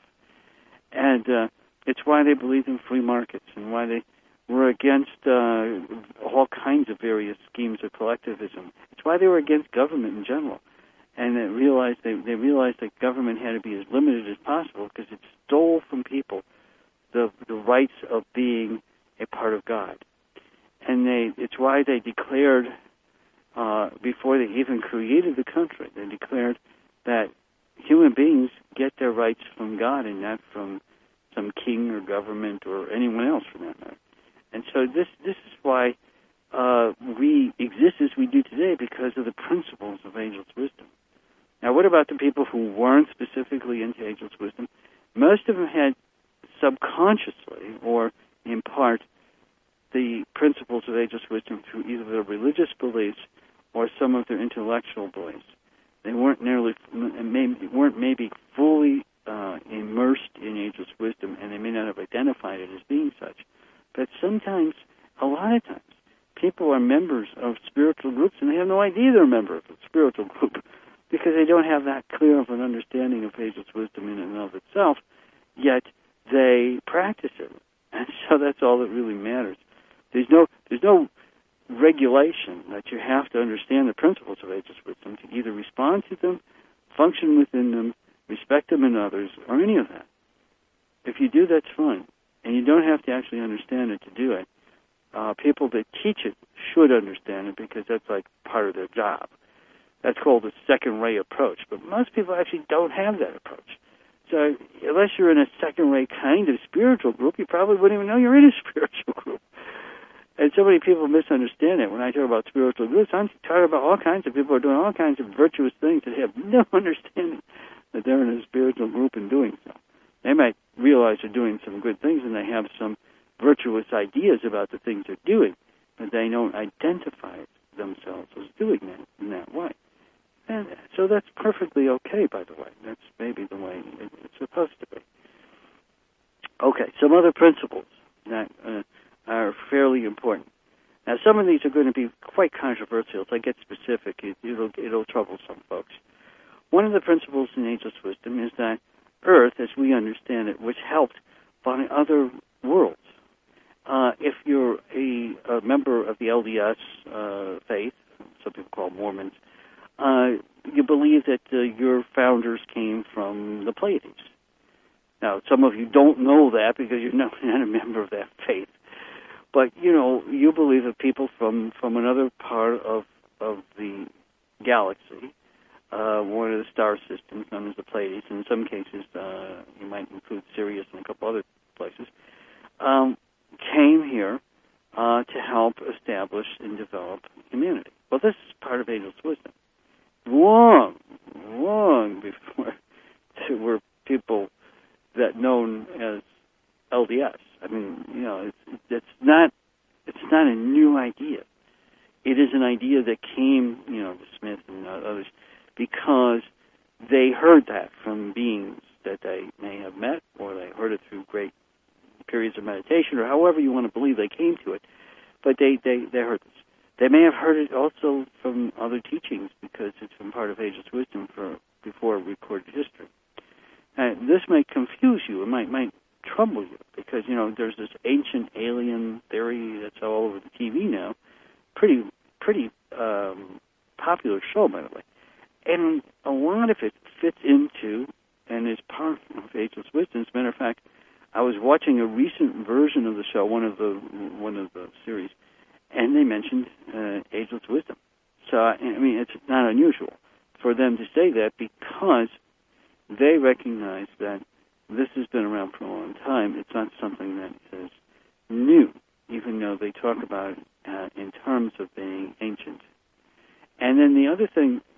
And uh, it's why they believed in free markets and why they were against uh, all kinds of various schemes of collectivism. It's why they were against government in general. And they realized they, they realized that government had to be as limited as possible because it stole from people the the rights of being a part of God. And they it's why they declared, uh, before they even created the country, they declared that human beings get their rights from God and not from some king or government or anyone else for that matter. And so this this is why uh, we exist as we do today, because of the principles of ageless wisdom. Now, what about the people who weren't specifically into ageless wisdom? Most of them had subconsciously or in part the principles of ageless wisdom through either their religious beliefs or some of their intellectual beliefs. They weren't nearly, maybe, weren't maybe fully uh, immersed in ageless wisdom, and they may not have identified it as being such. But sometimes, a lot of times, people are members of spiritual groups, and they have no idea they're a member of a spiritual group because they don't have that clear of an understanding of ageless wisdom in and of itself, yet they practice it. And so that's all that really matters. There's no, there's no regulation that you have to understand the principles of ageless wisdom to either respond to them, function within them, respect them in others, or any of that. If you do, that's fine. And you don't have to actually understand it to do it. Uh, people that teach it should understand it because that's like part of their job. That's called a second-rate approach. But most people actually don't have that approach. So unless you're in a second-rate kind of spiritual group, you probably wouldn't even know you're in a spiritual group. And so many people misunderstand it. When I talk about spiritual groups, I'm talking about all kinds of people who are doing all kinds of virtuous things that have no understanding that they're in a spiritual group and doing so. They might realize they're doing some good things and they have some virtuous ideas about the things they're doing, but they don't identify themselves as doing that in that way. And so that's perfectly okay, by the way. That's maybe the way it's supposed to be. Okay, some other principles that uh, are fairly important. Now, some of these are going to be quite controversial. If I get specific, it, it'll, it'll trouble some folks. One of the principles in ageless wisdom is that Earth, as we understand it, was helped by other worlds. Uh, if you're a, a member of the L D S uh, faith, some people call Mormons, uh, you believe that uh, your founders came from the Pleiades. Now, some of you don't know that because you're not, not a member of that faith. But, you know, you believe that people from, from another part of, of the galaxy, uh, one of the star systems known as the Pleiades, in some cases uh, you might include Sirius and a couple other places, um, came here uh, to help establish and develop humanity. Well, this is part of ageless wisdom. Long, long before there were people that known as L D S. I mean, you know, it's, it's not it's not a new idea. It is an idea that came, you know, to Smith and others because they heard that from beings that they may have met, or they heard it through great periods of meditation, or however you want to believe they came to it. But they, they, they heard this. They may have heard it also from other teachings because it's been part of ageless wisdom for before recorded history. And this might confuse you. It might might trouble you because, you know, there's this ancient alien theory that's all over the T V now. Pretty pretty um, popular show, by the way. And a lot of it fits into and is part of ageless wisdom. As a matter of fact, I was watching a recent version of the show, one of the one of the series, and they mentioned uh, ageless wisdom. So, I mean, it's not unusual for them to say that because they recognize that this has been around for a long time. It's not something that is new, even though they talk about it uh, in terms of being ancient. And then the other thing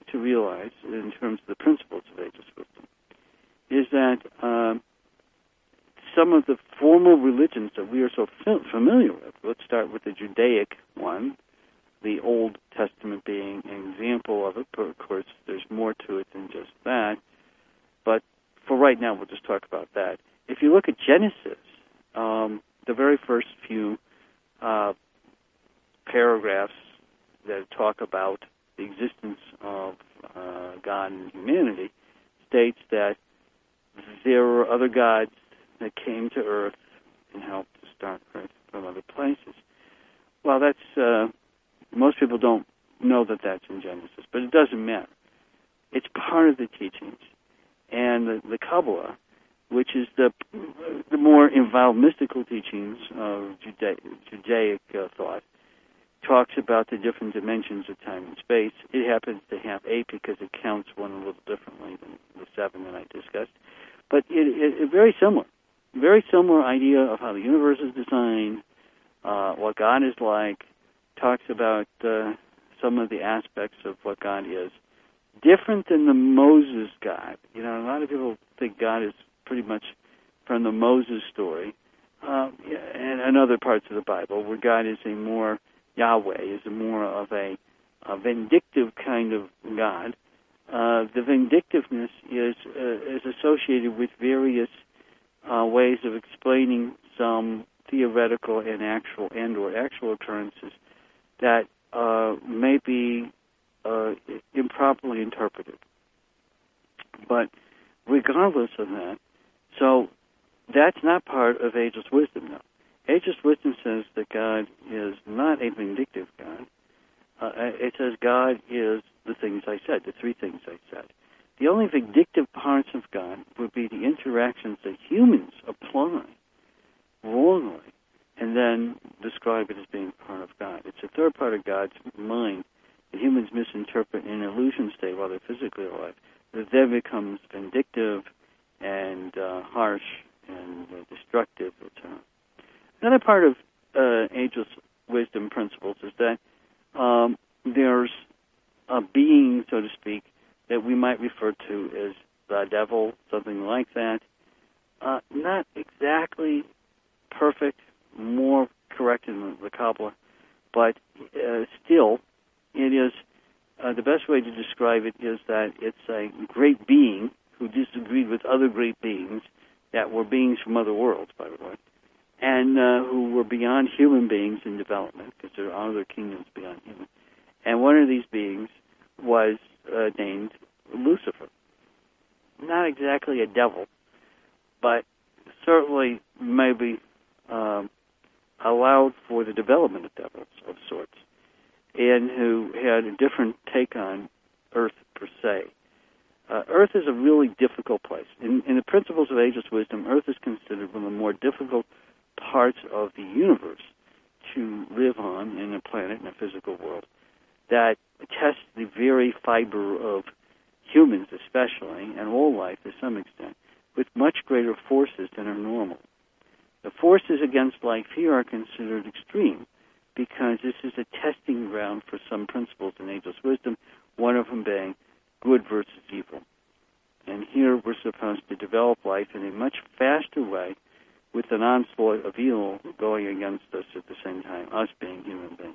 to realize in terms of the principles of ageless wisdom is that um, some of the formal religions that we are so familiar with, let's start with the Judaic one, the Old Testament being an example of it, but of course there's more to it than just that. But for right now, we'll just talk about that. If you look at Genesis, um, the very first few uh, paragraphs that talk about the existence of uh, God and humanity states that there were other gods that came to Earth and helped to start Earth from other places. Well, that's... Uh, Most people don't know that that's in Genesis, but it doesn't matter. It's part of the teachings. And the, the Kabbalah, which is the the more involved mystical teachings of Juda- Judaic uh, thought, talks about the different dimensions of time and space. It happens to have eight because it counts one a little differently than the seven that I discussed. But it, it, it very similar. Very similar idea of how the universe is designed, uh, what God is like, talks about uh, some of the aspects of what God is. Different than the Moses God. You know, a lot of people think God is pretty much from the Moses story uh, and, and other parts of the Bible, where God is a more, Yahweh is a more of a, a vindictive kind of God. Uh, the vindictiveness is uh, is associated with various uh, ways of explaining some theoretical and actual and or actual occurrences that uh, may be uh, improperly interpreted. But regardless of that, so that's not part of ageless wisdom now. Ageless wisdom says that God is not a vindictive God. Uh, it says God is the things I said, the three things I said. The only vindictive parts of God would be the interactions that humans apply wrongly and then describe it as being part of God. It's a third part of God's mind that humans misinterpret in an illusion state while they're physically alive, that then becomes vindictive and uh, harsh and uh, destructive, et cetera. Another part of uh, ageless wisdom principles is that um, there's a being, so to speak, that we might refer to as the devil, something like that. Uh, not exactly perfect, more correct in the Kabbalah, but uh, still, it is uh, the best way to describe it is that it's a great being who disagreed with other great beings that were beings from other worlds, by the way, and uh, who were beyond human beings in development, because there are other kingdoms beyond human. And one of these beings was uh, named Lucifer. Not exactly a devil, but certainly maybe um, allowed for the development of devils of sorts, and who had a different take on Earth per se. Uh, Earth is a really difficult place. In, in the principles of ageless wisdom, Earth is considered one of the more difficult parts of the universe to live on in a planet, in a physical world, that tests the very fiber of humans especially, and all life to some extent, with much greater forces than are normal. The forces against life here are considered extreme because this is a testing ground for some principles in ageless wisdom, one of them being good versus evil. And here we're supposed to develop life in a much faster way with an onslaught of evil going against us at the same time, us being human beings.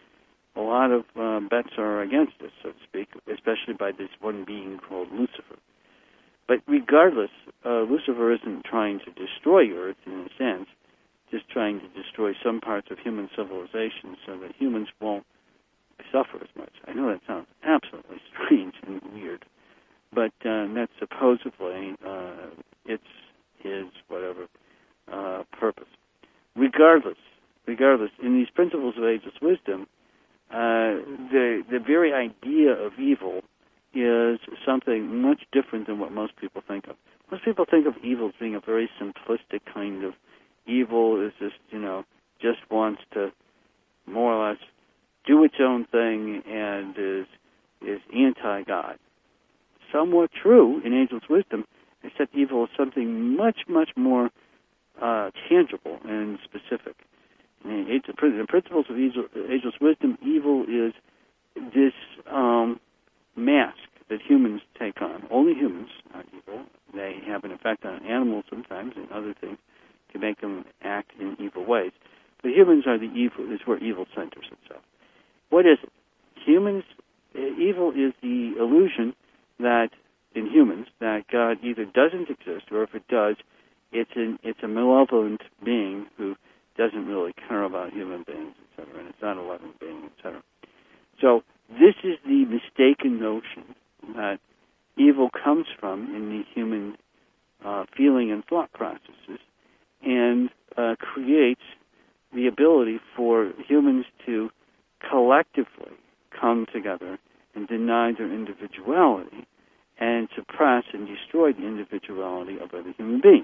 A lot of uh, bets are against us, so to speak, especially by this one being called Lucifer. But regardless, uh, Lucifer isn't trying to destroy Earth in a sense, just trying to destroy some parts of human civilization so that humans won't suffer as much. I know that sounds absolutely strange and weird, but uh, that's supposedly uh, its his whatever uh, purpose. Regardless, regardless, in these principles of ageless wisdom, uh, the the very idea of evil is something much different than what most people think of. Most people think of evil as being a very simplistic kind of evil. Is just you know just wants to more or less do its own thing and is is anti-God. Somewhat true in ageless wisdom, except evil is something much, much more uh, tangible and specific. In the principles of ageless wisdom, evil is this um, mask that humans take on. Only humans are evil. They have an effect on animals sometimes and other things to make them act in evil ways. But humans are the evil, is where evil centers itself. What is it? Humans, evil is the illusion that, in humans, that God either doesn't exist, or if it does, it's an, it's a malevolent being who doesn't really care about human beings, et cetera, and it's not a loving being, et cetera. So this is the mistaken notion that evil comes from in the human uh, feeling and thought processes, and uh, creates the ability for humans to collectively come together and deny their individuality and suppress and destroy the individuality of other human beings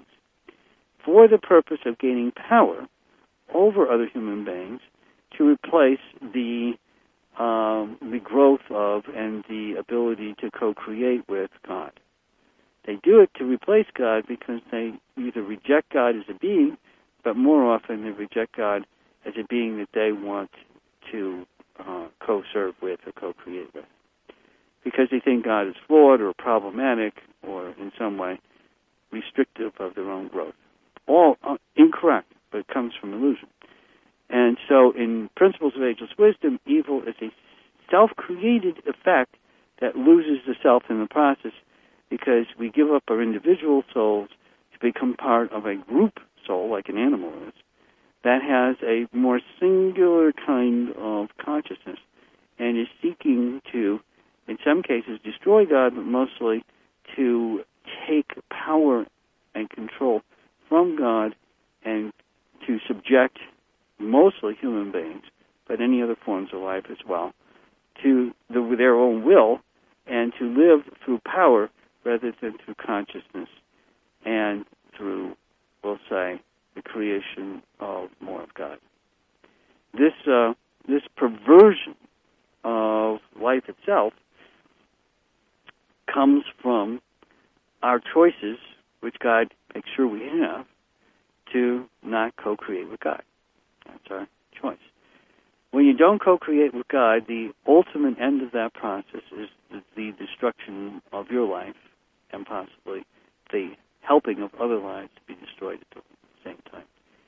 for the purpose of gaining power over other human beings to replace the um, the growth of and the ability to co-create with God. They do it to replace God because they either reject God as a being, but more often they reject God as a being that they want to uh, co-serve with or co-create with, because they think God is flawed or problematic or in some way restrictive of their own growth. All uh, incorrect, but it comes from illusion. And so in Principles of Ageless Wisdom, evil is a self-created effect that loses the self in the process, because we give up our individual souls to become part of a group soul, like an animal is, that has a more singular kind of consciousness and is seeking to, in some cases, destroy God, but mostly to take power and control from God and to subject mostly human beings, but any other forms of life as well, to the, their own will, and to live through power rather than through consciousness and through, we'll say, the creation of more of God. This uh, this perversion of life itself comes from our choices, which God makes sure we have, to not co-create with God. That's our choice. When you don't co-create with God, the ultimate end of that process is the, the destruction of your life and possibly the helping of other lives to be destroyed at the same time.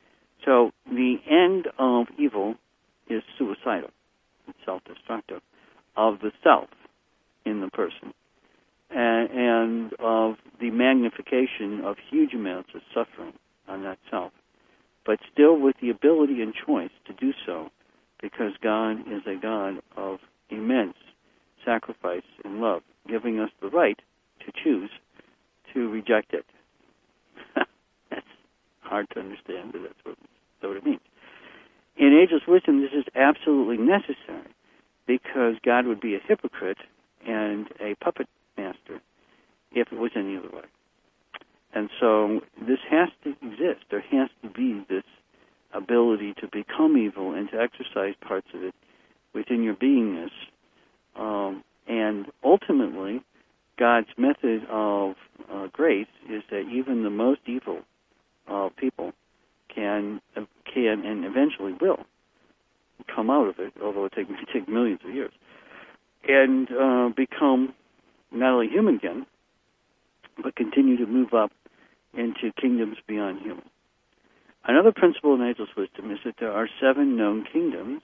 So the end of evil is suicidal. It's self-destructive of the self in the person, and, and of the magnification of huge amounts of suffering on that self, but still with the ability and choice to do so, because God is a God of immense sacrifice and love, giving us the right to choose to reject it. That's hard to understand, but that's what, that's what it means. In Ageless Wisdom, this is absolutely necessary, because God would be a hypocrite and a puppet master if it was any other way. And so this has to exist. There has to be this ability to become evil and to exercise parts of it within your beingness. Um, and ultimately, God's method of uh, grace is that even the most evil uh, people can, uh, can and eventually will come out of it, although it take, may take millions of years, and uh, become not only human again, but continue to move up into kingdoms beyond human. Another principle in Ageless Wisdom is that there are seven known kingdoms.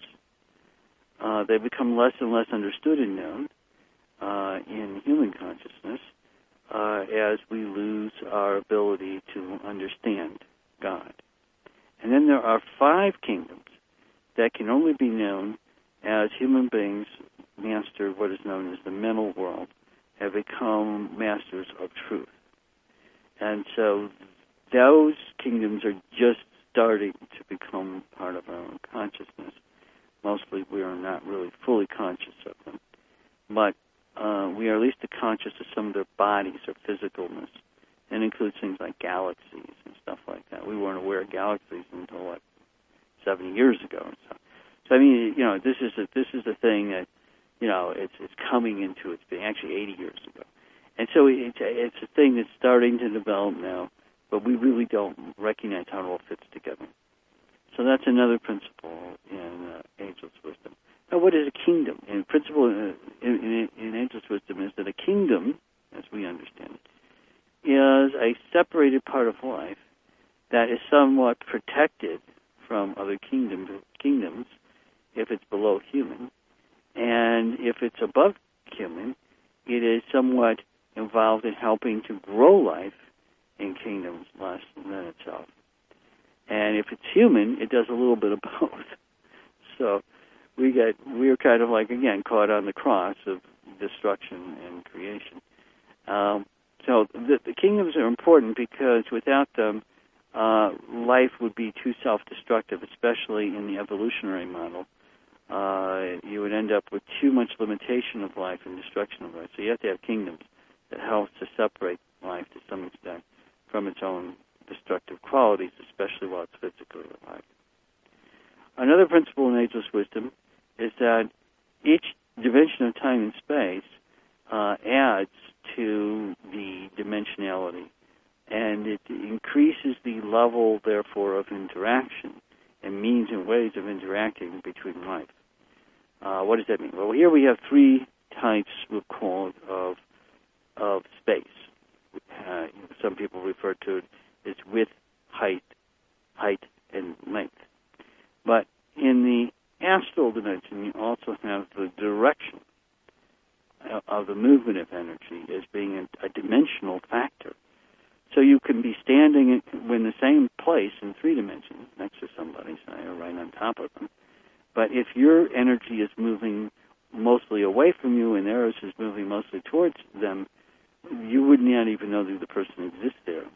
Uh, they become less and less understood and known uh, in human consciousness uh, as we lose our ability to understand God. And then there are five kingdoms that can only be known as human beings master what is known as the mental world, have become masters of truth. And so those kingdoms are just starting to become part of our own consciousness. Mostly we are not really fully conscious of them. But uh, we are at least conscious of some of their bodies or physicalness. And includes things like galaxies and stuff like that. We weren't aware of galaxies until, what, seventy years ago. So, so I mean, you know, this is a, this is a thing that, you know, it's it's coming into its being, actually eighty years ago. And so it's a, it's a thing that's starting to develop now, but we really don't recognize how it all fits together. So that's another principle in uh, Ageless Wisdom. Now, what is a kingdom? In principle, uh, in, in, in Ageless Wisdom is that a kingdom, as we understand it, is a separated part of life that is somewhat protected from other kingdoms, kingdoms if it's below human, and if it's above human, it is somewhat involved in helping to grow life in kingdoms less than itself. And if it's human, it does a little bit of both. So we get we're kind of like, again, caught on the cross of destruction and creation. Um, so the, the kingdoms are important because without them, uh, life would be too self-destructive, especially in the evolutionary model. Uh, you would end up with too much limitation of life and destruction of life. So you have to have kingdoms that help to separate life to some extent from its own destructive qualities, especially while it's physically alive. Another principle in Ageless Wisdom is that each dimension of time and space uh, adds to the dimensionality, and it increases the level, therefore, of interaction and means and ways of interacting between life. Uh, what does that mean? Well, here we have three types, we'll call it, of, of space. Uh, some people refer to it as width, height, height, and length. But in the astral dimension, you also have the direction of the movement of energy as being a, a dimensional factor. So you can be standing in, in the same place in three dimensions next to somebody, say, or right on top of them. But if your energy is moving mostly away from you and theirs is moving mostly towards them, you would not even know that the person exists there.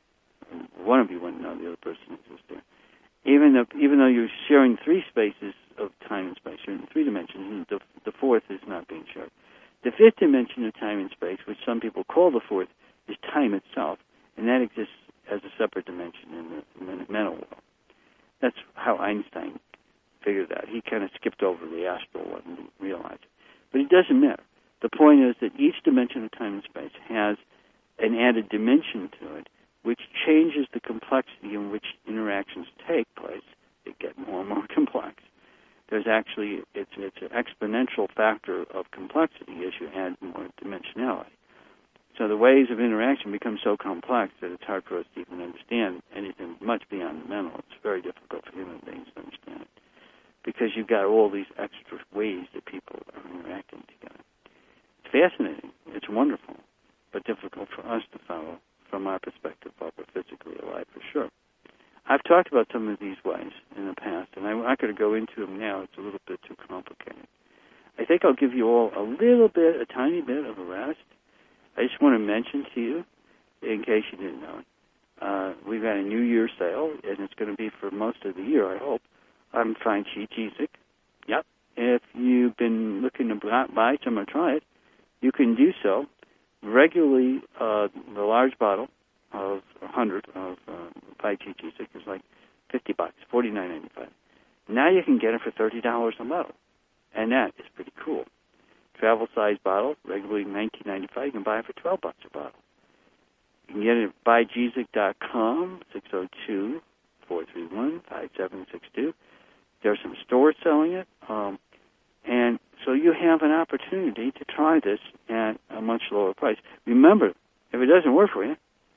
One of you wouldn't know the other person exists there. Even though, even though you're sharing three spaces of time and space, you're in three dimensions, the, the fourth is not being shared. The fifth dimension of time and space, which some people call the fourth, is time itself, and that exists as a separate dimension in the, in the mental world. That's how Einstein figured that. He kind of skipped over the astral one and didn't realize it. But it doesn't matter. The point is that each dimension of time and space has an added dimension to it, which changes the complexity in which interactions take place. They get more and more complex. There's actually, it's, it's an exponential factor of complexity as you add more dimensionality. So the ways of interaction become so complex that it's hard for us to even understand anything much beyond the mental. It's very difficult for human beings to understand it because you've got all these extra ways that people are interacting together. It's fascinating. It's wonderful, but difficult for us to follow from our perspective while we're physically alive, for sure. I've talked about some of these ways in the past, and I'm not going to go into them now. It's a little bit too complicated. I think I'll give you all a little bit, a tiny bit of a rest. I just want to mention to you, in case you didn't know it, uh, we've got a New Year sale, and it's going to be for most of the year, I hope, on Fine Chi Chizik. Yep. If you've been looking to buy some or try it, you can do so. Regularly, uh, the large bottle of one hundred of uh, Pai Chi Chizik is like fifty bucks, forty-nine ninety-five. Now you can get it for thirty dollars a bottle, and that is pretty cool. Travel size bottle, regularly nineteen ninety-five. You can buy it for twelve bucks a bottle. You can get it at buy chizik dot com, six oh two, four three one, five seven six two. There are some stores selling it, um, and so you have an opportunity to try this at a much lower price. Remember, if it doesn't work for you,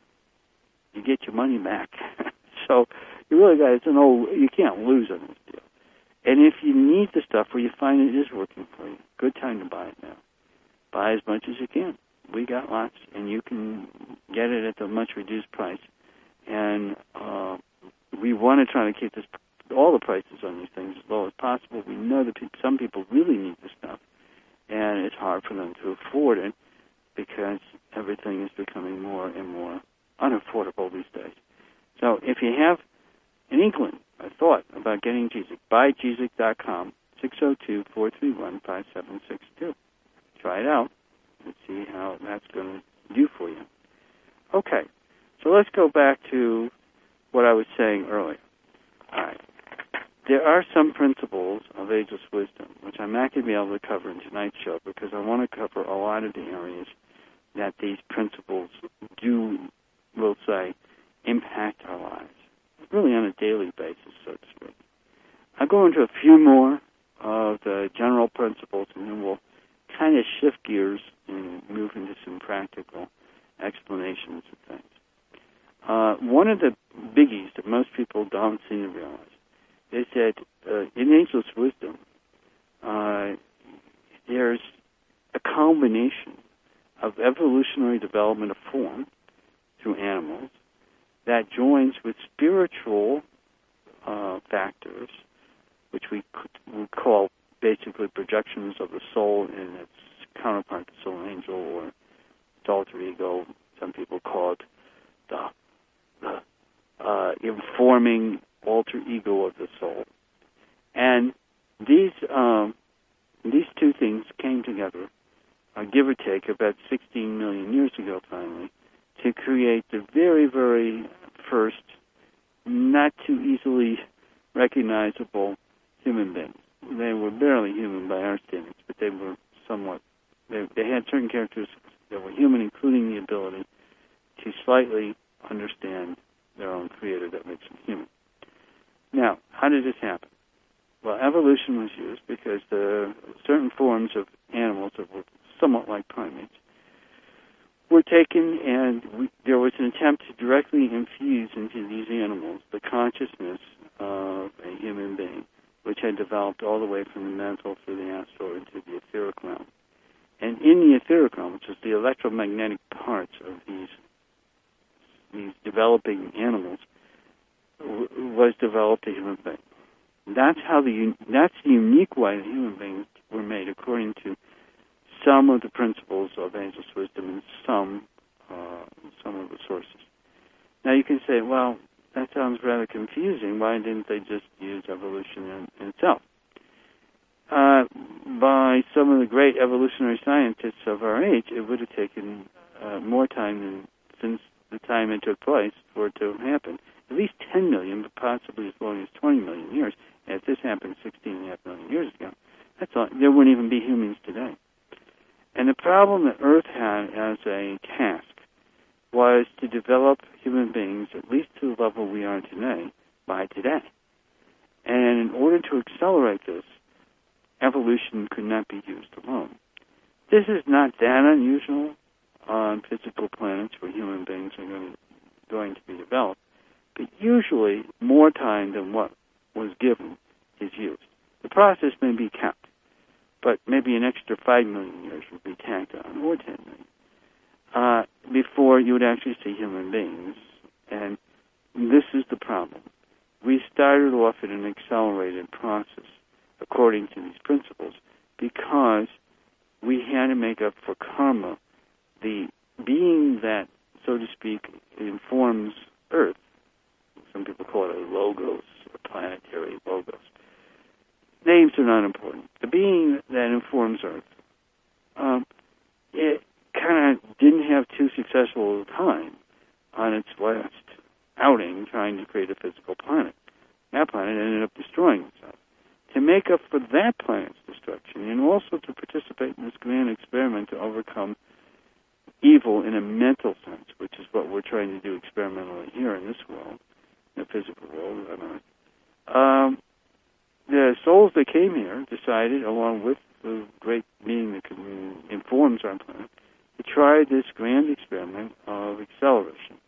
you get your money back. So you really got, it's an old, you can't lose on this deal. And if you need the stuff or you find it is working for you, good time to buy it now. Buy as much as you can. We got lots, and you can get it at a much reduced price. And uh, we want to try to keep this, all the prices on these things as low as possible. We know that people, some people really need this stuff, and it's hard for them to afford it because everything is becoming more and more unaffordable these days. So if you have an inkling, a thought about getting Chizik, buy chizik dot com, six oh two, four three one, five seven six two. Try it out and see how that's going to do for you. Okay, so let's go back to what I was saying earlier. All right. There are some principles of Ageless Wisdom, which I'm not going to be able to cover in tonight's show because I want to cover a lot of the areas that these principles do, we'll say, impact our lives, really on a daily basis, so to speak. I'll go into a few more of the general principles, and then we'll kind of shift gears and move into some practical explanations of things. Uh, one of the biggies that most people don't seem to realize is that uh, in ageless wisdom, uh, there's a combination of evolutionary development of form through animals that joins with spiritual uh, factors, which we would call basically projections of the soul in its counterpart, the soul angel, or its alter ego. Some people call it the, the uh, informing alter ego of the soul. And these um, these two things came together, uh, give or take, about sixteen million years ago, finally, to create the very, very first, not too easily recognizable human beings. They were barely human by our standards, but they were somewhat, they, they had certain characteristics that were human, including the ability to slightly understand their own creator that makes them human. Now, how did this happen? Well, evolution was used because the certain forms of animals that were somewhat like primates were taken, and we, there was an attempt to directly infuse into these animals the consciousness of a human being, which had developed all the way from the mental through the astral into the etheric realm. And in the etheric realm, which is the electromagnetic parts of these these developing animals, w- was developed a human being. That's how the that's the unique way that human beings were made, according to some of the principles of ageless wisdom and some uh, some of the sources. Now you can say, well, that sounds rather confusing. Why didn't they just use evolution in, in itself? Uh, by some of the great evolutionary scientists of our age, it would have taken uh, more time than since the time it took place for it to happen. At least ten million, but possibly as long as twenty million years. And if this happened sixteen and a half million years ago, that's all, there wouldn't even be humans today. And the problem that Earth had as a task was to develop human beings at least to the level we are today by today. And in order to accelerate this, evolution could not be used alone. This is not that unusual on physical planets where human beings are going to, going to be developed, but usually more time than what was given is used. The process may be kept, but maybe an extra five million years would be tacked on, or ten million, uh, before you would actually see human beings. And this is the problem. We started off in an accelerated process according to these principles because we had to make up for karma. The being that, so to speak, informs Earth, some people call it a logos, a planetary logos. Names are not important. The being that informs Earth, um, it kind of didn't have too successful a time on its last outing trying to create a physical planet. That planet ended up destroying itself. To make up for that planet's destruction, and also to participate in this grand experiment to overcome evil in a mental sense, which is what we're trying to do experimentally here in this world, in the physical world, on Earth. Um, the souls that came here decided, along with the great being that informs our planet, to try this grand experiment of acceleration.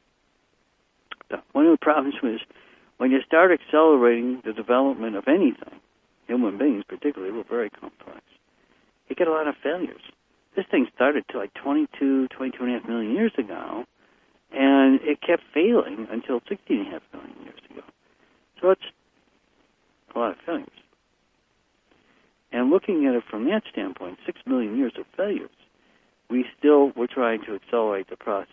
Now, one of the problems was when you start accelerating the development of anything, human beings particularly were very complex, you get a lot of failures. This thing started to like twenty-two, twenty-two and a half million years ago, and it kept failing until sixteen and a half million years ago. So it's a lot of failures. And looking at it from that standpoint, six million years of failures, we still were trying to accelerate the process.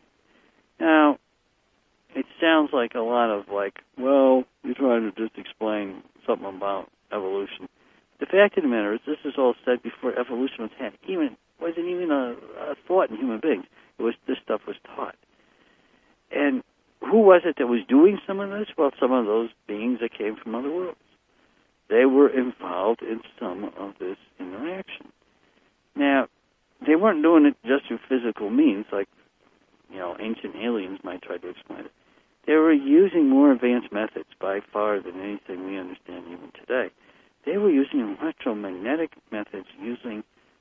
Now, it sounds like a lot of like, well, you're trying to just explain something about evolution. The fact of the matter is, this is all said before evolution was had. Even wasn't even a, a thought in human beings. It was this stuff was taught. And who was it that was doing some of this? Well, some of those beings that came from other worlds. They were involved in some of this interaction. Now, they weren't doing it just through physical means, like, you know, ancient aliens might try to explain it. They were using more advanced methods by far than anything we understand even today. They were using electromagnetic methods, using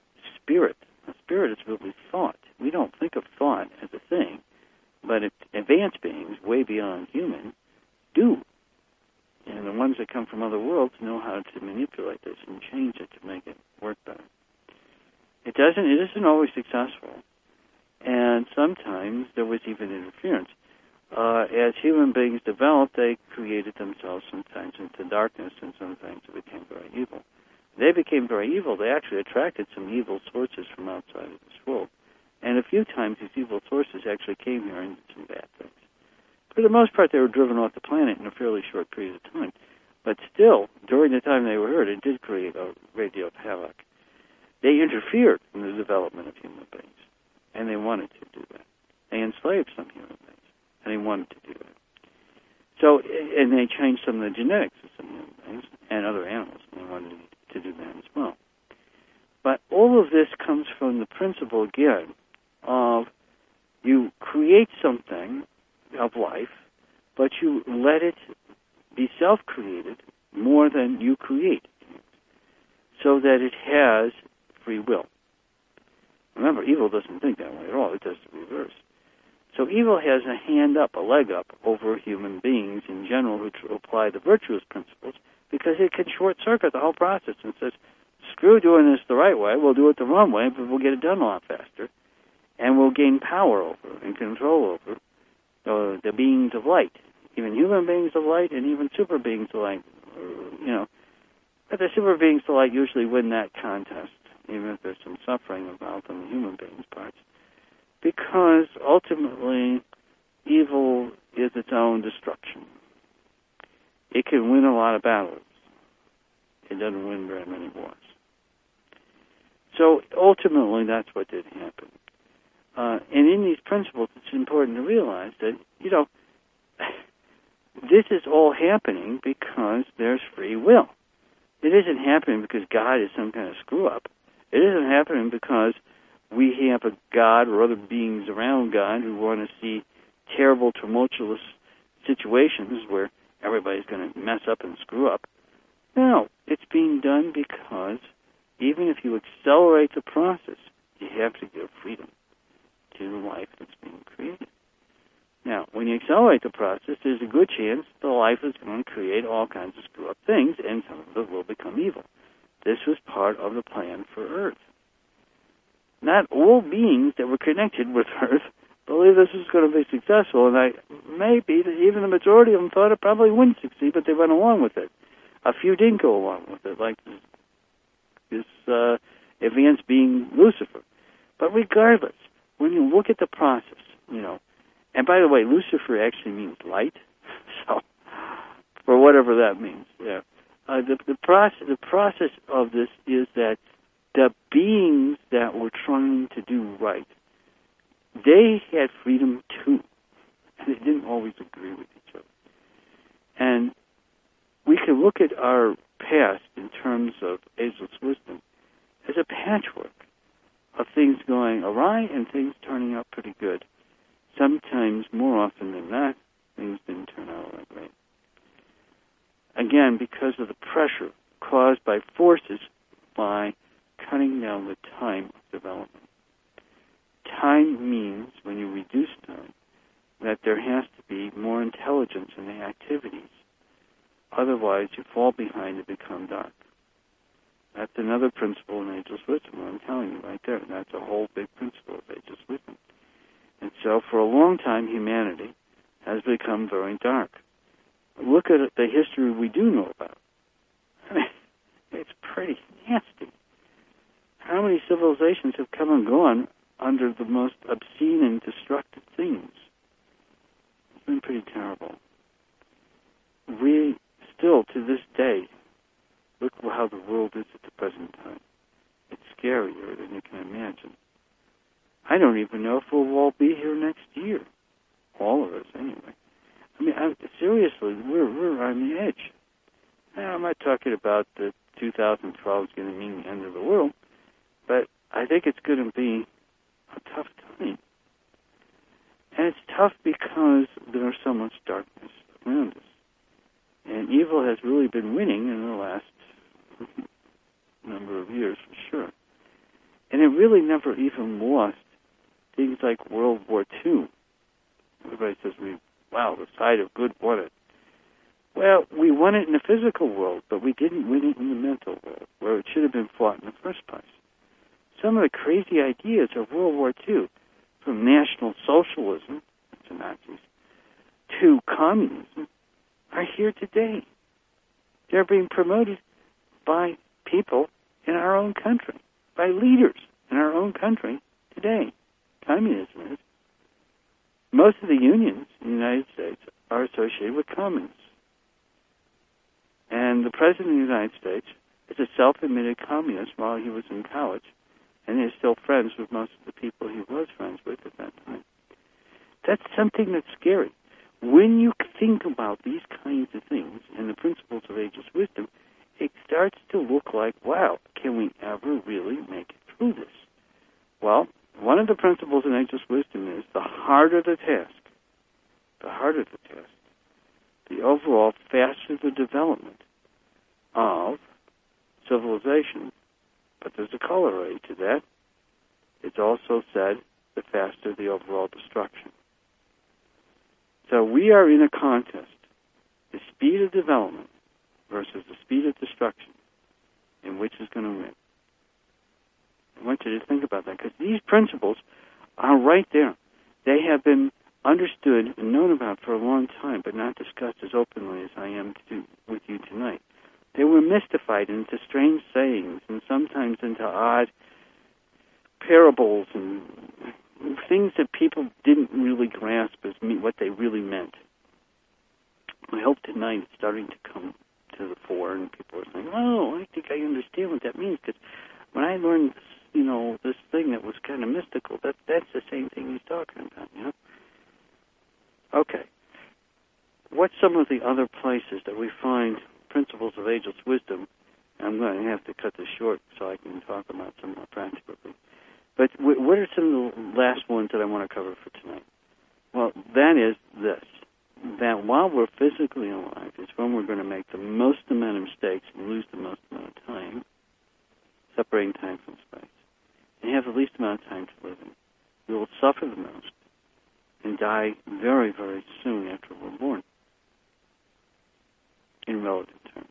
spirit. A spirit is really thought. We don't think of thought as a thing, but it, advanced beings, way beyond human, do. And the ones that come from other worlds know how to manipulate this and change it to make it work better. It doesn't. It isn't always successful, and sometimes there was even interference. Uh, as human beings developed, they created themselves sometimes into darkness, and sometimes they became very evil. They became very evil. They actually attracted some evil sources from outside of this world, and a few times these evil sources actually came here and did some bad things. For the most part, they were driven off the planet in a fairly short period of time, but still, during the time they were here, it did create a great deal of havoc. They interfered in the development of human beings, and they wanted to do that. They enslaved some human beings, and they wanted to do that. So, and they changed some of the genetics of some human beings and other animals, and they wanted to do that as well. But all of this comes from the principle, again, of you create something of life, but you let it be self-created more than you create, so that it has free will. Remember, evil doesn't think that way at all. It does the reverse. So evil has a hand up, a leg up, over human beings in general who tr- apply the virtuous principles, because it can short-circuit the whole process and says, screw doing this the right way, we'll do it the wrong way, but we'll get it done a lot faster, and we'll gain power over and control over uh, the beings of light, even human beings of light and even super beings of light, you know. But the super beings of light usually win that contest, even if there's some suffering involved on the human beings' parts, because ultimately evil is its own destruction. It can win a lot of battles. It doesn't win very many wars. So ultimately that's what did happen. Uh, and in these principles, it's important to realize that, you know, this is all happening because there's free will. It isn't happening because God is some kind of screw-up. It isn't happening because we have a God or other beings around God who want to see terrible, tumultuous situations where everybody's going to mess up and screw up. No, it's being done because even if you accelerate the process, you have to give freedom to the life that's being created. Now, when you accelerate the process, there's a good chance the life is going to create all kinds of screw-up things, and some of it will become evil. This was part of the plan for Earth. Not all beings that were connected with Earth believe this is going to be successful, and I maybe even the majority of them thought it probably wouldn't succeed, but they went along with it. A few didn't go along with it, like this, this uh, advanced being Lucifer. But regardless, when you look at the process, you know, and by the way, Lucifer actually means light, so for whatever that means, yeah. Uh, the, the process, the process of this is that the beings that were trying to do right, they had freedom too, and they didn't always agree with each other. And we can look at our past in terms of ageless wisdom as a patchwork of things going awry and things turning out pretty good. Sometimes, more often than not, things didn't turn out all that great. Again, because of the pressure caused by forces by cutting down the time of development. Time means, when you reduce time, that there has to be more intelligence in the activities. Otherwise, you fall behind and become dark. That's another principle in ageless wisdom, I'm telling you right there. That's a whole big principle of ageless wisdom. And so, for a long time, humanity has become very dark. Look at the history we do know about. I mean, it's pretty nasty. How many civilizations have come and gone under the most obscene and destructive things? It's been pretty terrible. We still, to this day, look how the world is at the present time. It's scarier than you can imagine. I don't even know if we'll all be here next year. All of us, anyway. I mean, I'm, seriously, we're we're on the edge. Now, I'm not talking about the two thousand twelve is going to mean the end of the world, but I think it's going to be a tough time. And it's tough because there's so much darkness around us. And evil has really been winning in the last number of years, for sure. And it really never even lost things like World War Two. Everybody says, we, wow, the side of good won it. Well, we won it in the physical world, but we didn't win it in the mental world, where it should have been fought in the first place. Some of the crazy ideas of World War Two, from National Socialism, to Nazis, to communism, are here today. They're being promoted by people in our own country, by leaders in our own country today. Communism is. Most of the unions in the United States are associated with communists. And the President of the United States is a self-admitted communist while he was in college, and is still friends with most of the people he was friends with at that time. That's something that's scary. When you think about these kinds of things and the principles of ageless wisdom, it starts to look like, wow, can we ever really make it through this? Well, one of the principles in ageless wisdom is the harder the task, the harder the task, the overall faster the development of civilization. But there's a corollary to that. It's also said the faster the overall destruction. So we are in a contest, the speed of development versus the speed of destruction, and which is going to win. I want you to think about that, because these principles are right there. They have been understood and known about for a long time, but not discussed as openly as I am to do with you tonight. They were mystified into strange sayings and sometimes into odd parables and things that people didn't really grasp as what they really meant. I hope tonight it's starting to come to the fore, and people are saying, "Oh, I think I understand what that means." Because when I learned, this, you know, this thing that was kind of mystical, that that's the same thing he's talking about. You know. Okay. What's some of the other places that we find principles of ageless wisdom? I'm going to have to cut this short so I can talk about some more practical things. But what are some of the last ones that I want to cover for tonight? Well, that is this, that while we're physically alive is when we're going to make the most amount of mistakes and lose the most amount of time, separating time from space, and have the least amount of time to live in. We will suffer the most and die very, very soon after we're born, in relative terms.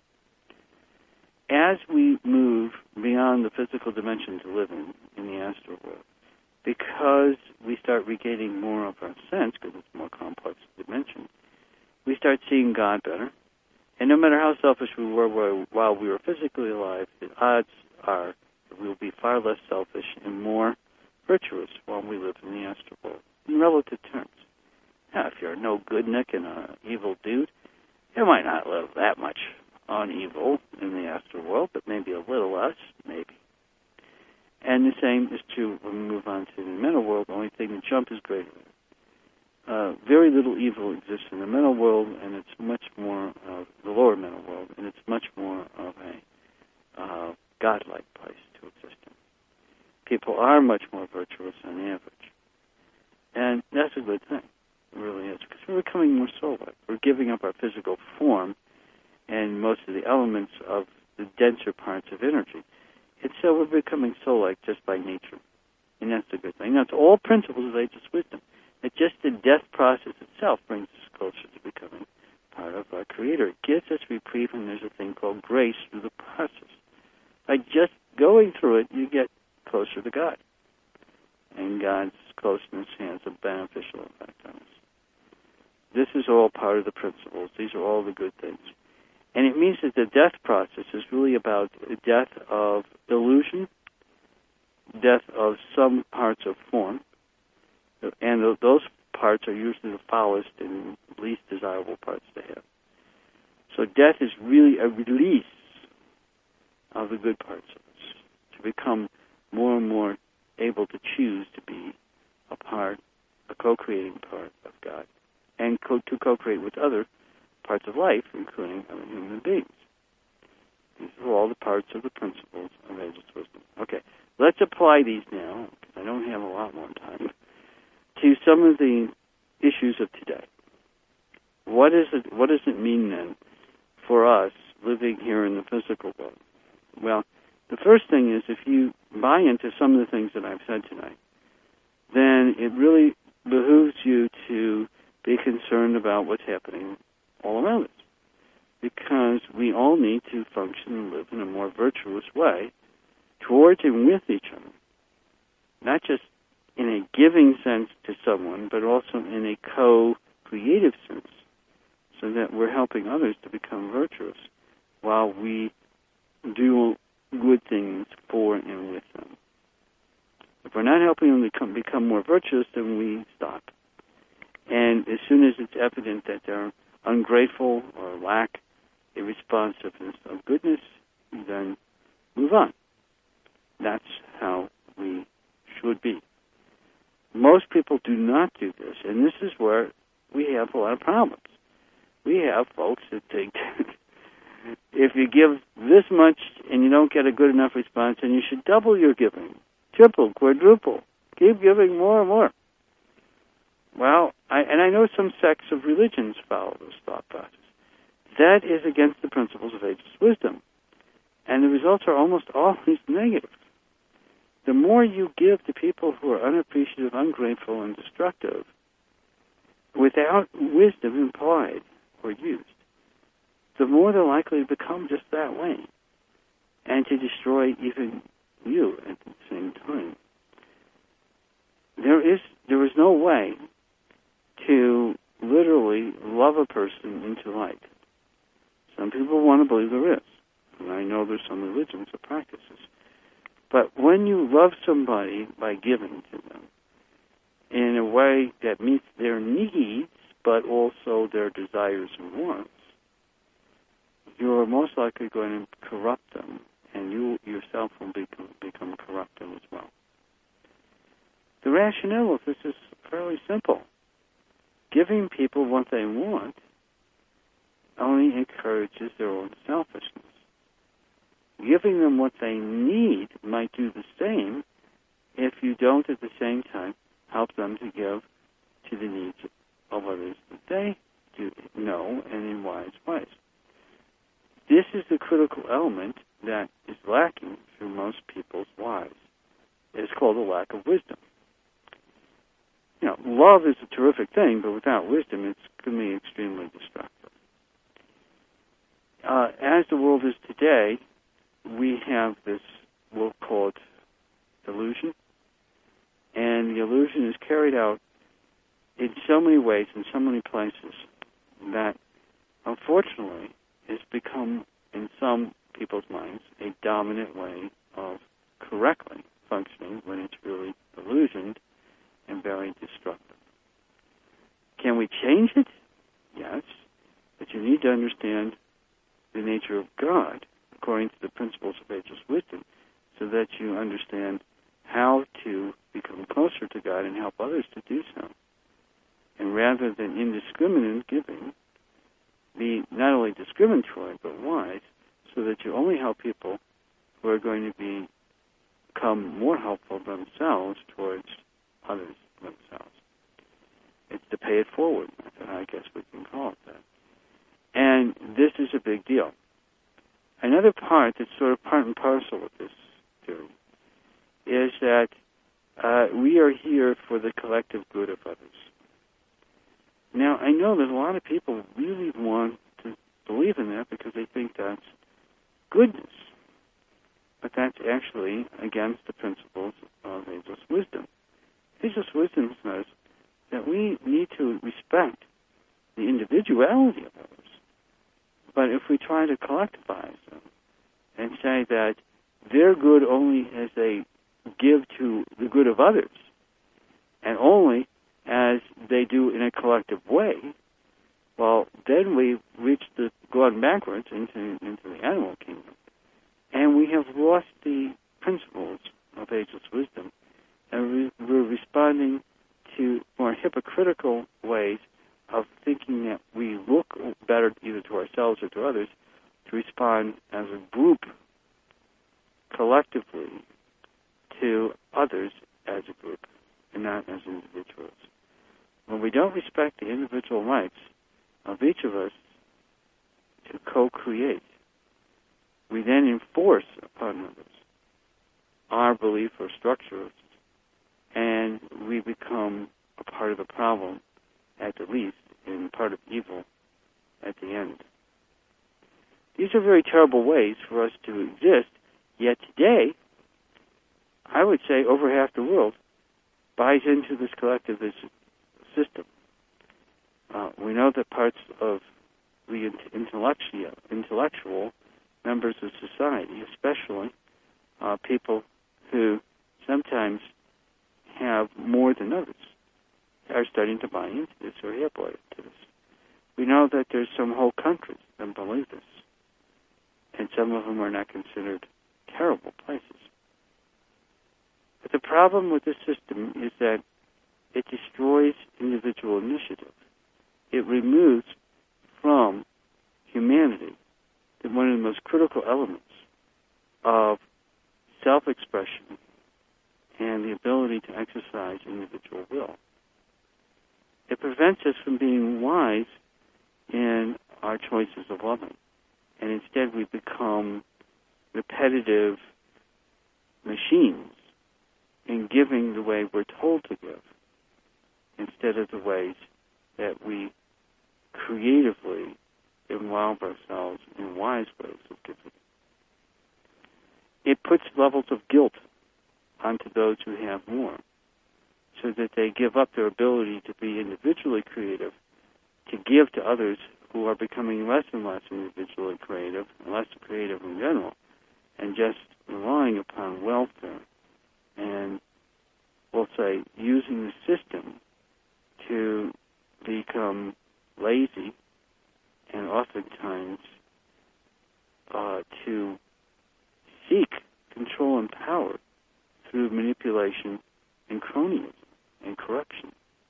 As we move beyond the physical dimension to live in, in the astral world, because we start regaining more of our sense, because it's a more complex dimension, we start seeing God better. And no matter how selfish we were while we were physically alive, the odds are that we will be far less selfish and more virtuous while we live in the astral world, in relative terms. Now, if you're a no-good-nick and an evil dude, you might not live that much on evil in the astral world, but maybe a little less, maybe. And the same is true when we move on to the mental world. The only thing, the jump is greater. Uh, very little evil exists in the mental world, and it's much more of the lower mental world, and it's much more of a uh, godlike place to exist in. People are much more virtuous on average. And that's a good thing. It really is, because we're becoming more soul-like. We're giving up our physical form and most of the elements of the denser parts of energy. And so we're becoming soul-like just by nature. And that's a good thing. That's all principles of ageless wisdom. That just the death process itself brings us closer to becoming part of our Creator. It gives us reprieve, and there's a thing called grace through the process. By just going through it, you get closer to God. And God's closeness has a beneficial effect on us. This is all part of the principles. These are all the good things. And it means that the death process is really about the death of illusion, death of some parts of form, and those parts are usually the foulest and least desirable parts to have. So death is really a release of the good parts of us, to become more and more able to choose to be a part, a co-creating part of God, and co- to co-create with other parts of life, including other human beings. These are all the parts of the principles of ageless wisdom. Okay, let's apply these now, because I don't have a lot more time, to some of the issues of today. What is it? What does it mean then for us living here in the physical world? Well, the first thing is, if you buy into some of the things that I've said tonight, then it really behooves you to be concerned about what's happening all around us. Because we all need to function and live in a more virtuous way towards and with each other. Not just in a giving sense to someone, but also in a co-creative sense, so that we're helping others to become virtuous while we do good things for and with them. If we're not helping them become, become more virtuous, then we stop. And as soon as it's evident that they're ungrateful or lack a responsiveness of goodness, then move on. That's how we should be. Most people do not do this, and this is where we have a lot of problems. We have folks that think if you give this much and you don't get a good enough response, then you should double your giving, triple, quadruple. Keep giving more and more. Well, I, and I know some sects of religions follow this thought process. That is against the principles of ageless wisdom. And the results are almost always negative. The more you give to people who are unappreciative, ungrateful, and destructive, without wisdom implied or used, the more they're likely to become just that way and to destroy even you at the same time. There is, there is no way to literally love a person into light. Some people want to believe there is, and I know there's some religions that practice this. But when you love somebody by giving to them in a way that meets their needs, but also their desires and wants, you're most likely going to corrupt them, and you yourself will become, become corrupted as well. The rationale of this is fairly simple. Giving people what they want only encourages their own selfishness. Giving them what they need might do the same if you don't at the same time help them to give to the needs of others that they do know and in wise ways. This is the critical element that is lacking through most people's lives. It's called a lack of wisdom. You know, love is a terrific thing, but without wisdom, it's going to be extremely destructive. Uh, as the world is today, we have this, we'll call it illusion, and the illusion is carried out in so many ways, in so many places, that unfortunately has become, in some people's minds, a dominant way of correctly functioning when it's really illusioned and very destructive. Can we change it? Yes, but you need to understand the nature of God according to the principles of ageless wisdom, so that you understand how to become closer to God and help others to do so. And rather than indiscriminate giving, be not only discriminatory but wise, so that you only help people who are going to be, become more helpful themselves towards others themselves. It's the pay it forward method, I guess we can call it that. And this is a big deal. Another part that's sort of part and parcel with this theory is that uh, we are here for the collective good of others. Now, I know that a lot of people really want to believe in that because they think that's goodness. But that's actually against the principles of ageless wisdom. Ageless wisdom says that we need to respect the individuality of others. But if we try to collectivize them and say that they're good only as they give to the good of others, and only as they do in a collective way, well, then we've reached the, gone backwards into, into the animal kingdom. And we have lost the principles of ageless wisdom, and we're responding to more hypocritical ways of thinking that we look better either to ourselves or to others to respond as a group collectively to others as a group and not as individuals. When we don't respect the individual rights of each of us to co-create, we then enforce upon others our belief or structures, and we become a part of the problem at the least, and part of evil at the end. These are very terrible ways for us to exist, yet today, I would say over half the world buys into this collectivist system. Uh, we know that parts of the intellectual, intellectual members of society, especially uh, people who sometimes have more than others, are starting to buy into this or have bought into this. We know that there's some whole countries that believe this, and some of them are not considered terrible places. But the problem with this system is that it destroys individual initiative. It removes from humanity one of the most critical elements of self-expression and the ability to exercise individual will. It prevents us from being wise in our choices of loving, and instead we become repetitive machines in giving the way we're told to give, instead of the ways that we creatively involve ourselves in wise ways of giving. It puts levels of guilt onto those who have more, so that they give up their ability to be individually creative, to give to others who are becoming less and less individually creative, and less creative in general, and just relying upon welfare, and we'll say using the system to become lazy, and oftentimes uh, to seek control and power through manipulation and cronyism and corruption.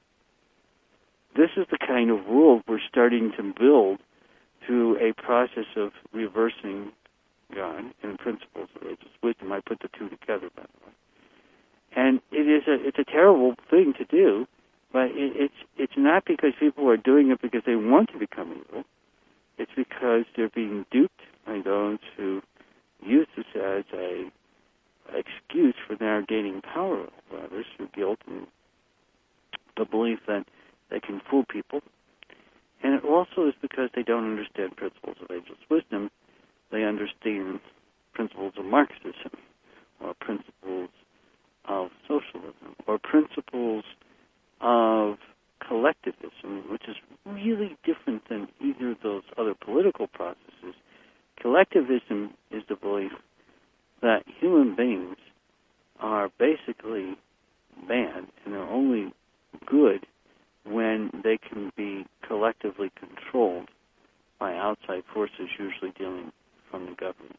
This is the kind of world we're starting to build through a process of reversing God and the principles of ageless wisdom. I put the two together, by the way. And it is a it's a terrible thing to do, but it, it's it's not because people are doing it because they want to become evil. It's because they're being duped by those who use this as a excuse for their gaining power over others through guilt and the belief that they can fool people. And it also is because they don't understand principles of ageless wisdom. They understand principles of Marxism, or principles of socialism, or principles of collectivism, which is really different than either of those other political processes. Collectivism is the belief that human beings are basically bad and they're only good when they can be collectively controlled by outside forces, usually dealing from the government.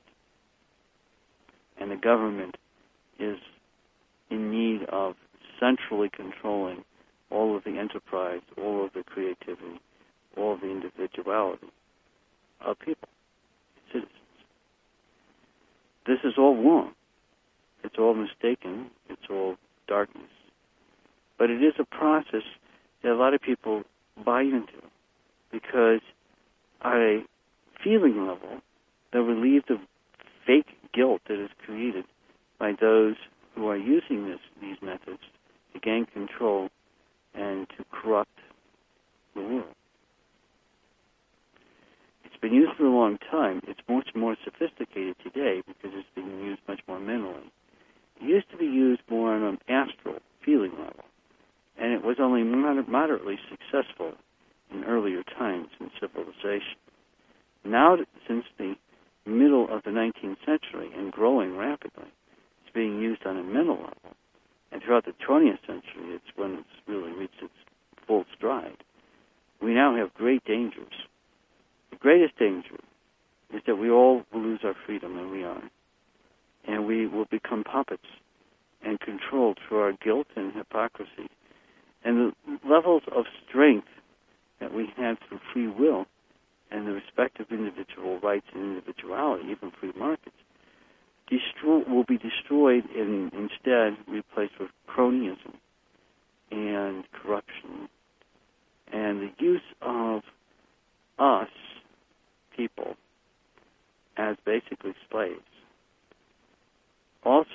And the government is in need of centrally controlling all of the enterprise, all of the creativity, all of the individuality of people, citizens. This is all wrong. It's all mistaken. It's all darkness. But it is a process that a lot of people buy into, because at a feeling level, they're relieved of fake guilt that is created by those who are using this, these methods to gain control and to corrupt the world. It's been used for a long time. It's much more sophisticated today because it's being used much more mentally. It used to be used more on an astral feeling level, and it was only moder- moderately successful in earlier times in civilization. Now, since the middle of the nineteenth century and growing rapidly, it's being used on a mental level. And throughout the twentieth century, it's when it's really reached its full stride. We now have great dangers. The greatest danger is that we all will lose our freedom, and we are. And we will become puppets and controlled through our guilt and hypocrisy. And the levels of strength that we had through free will and the respect of individual rights and individuality, even free markets, destroy, will be destroyed and instead replaced with cronyism and corruption and the use of us, people, as basically slaves. Also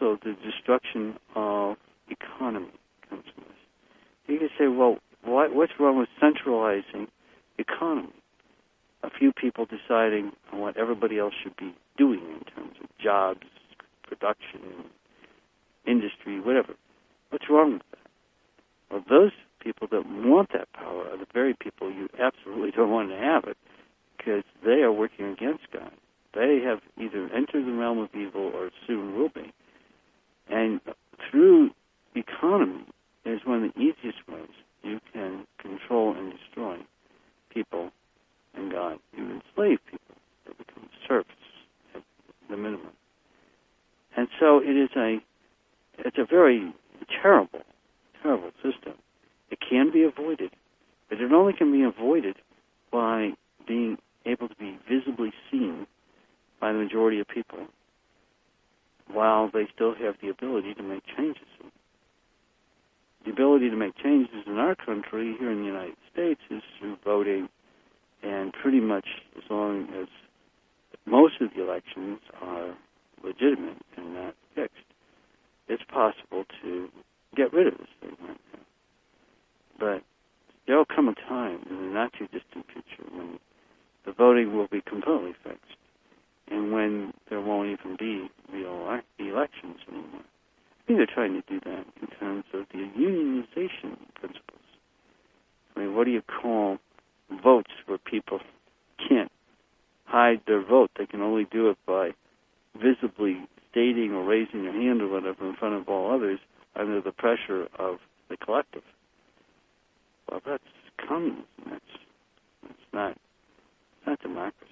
also the destruction of economy comes from this. You can say, well, what, what's wrong with centralizing economy? A few people deciding on what everybody else should be doing in terms of jobs, production, industry, whatever. What's wrong with that? Well, those people that want that power are the very people you absolutely don't want to have it, because they are working against God. They have either entered the realm of evil or soon will be. And through economy is one of the easiest ways you can control and destroy people and God. You enslave people. They become serfs at the minimum. And so it is a, it's a very terrible, terrible system. It can be avoided, but it only can be avoided by being able to be visibly seen by the majority of people while they still have the ability to make changes. The ability to make changes in our country, here in the United States, is through voting, and pretty much as long as most of the elections are legitimate and not fixed, it's possible to get rid of this thing right now. But there will come a time in the not-too-distant future when the voting will be completely fixed, and when there won't even be real elections anymore. I think they're trying to do that in terms of the unionization principles. I mean, what do you call votes where people can't hide their vote? They can only do it by visibly stating or raising your hand or whatever in front of all others under the pressure of the collective. Well, that's communism. That's, that's not, not democracy.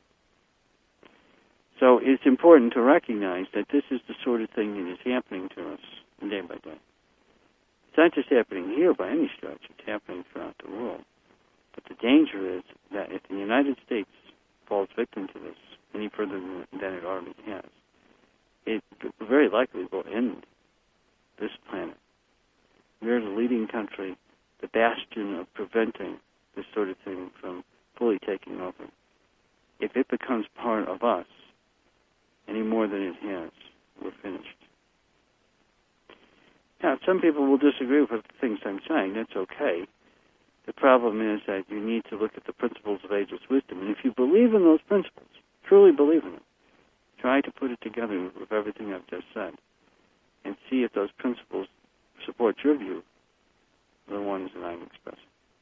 So it's important to recognize that this is the sort of thing that is happening to us day by day. It's not just happening here by any stretch. It's happening throughout the world. But the danger is that if the United States falls victim to this any further than it already has, it very likely will end this planet. We're the leading country, the bastion of preventing this sort of thing from fully taking over. If it becomes part of us any more than it has, we're finished. Now, some people will disagree with the things I'm saying. That's okay. The problem is that you need to look at the principles of ageless wisdom. And if you believe in those principles, truly believe in them, try to put it together with everything I've just said and see if those principles support your view, the ones that I'm expressing.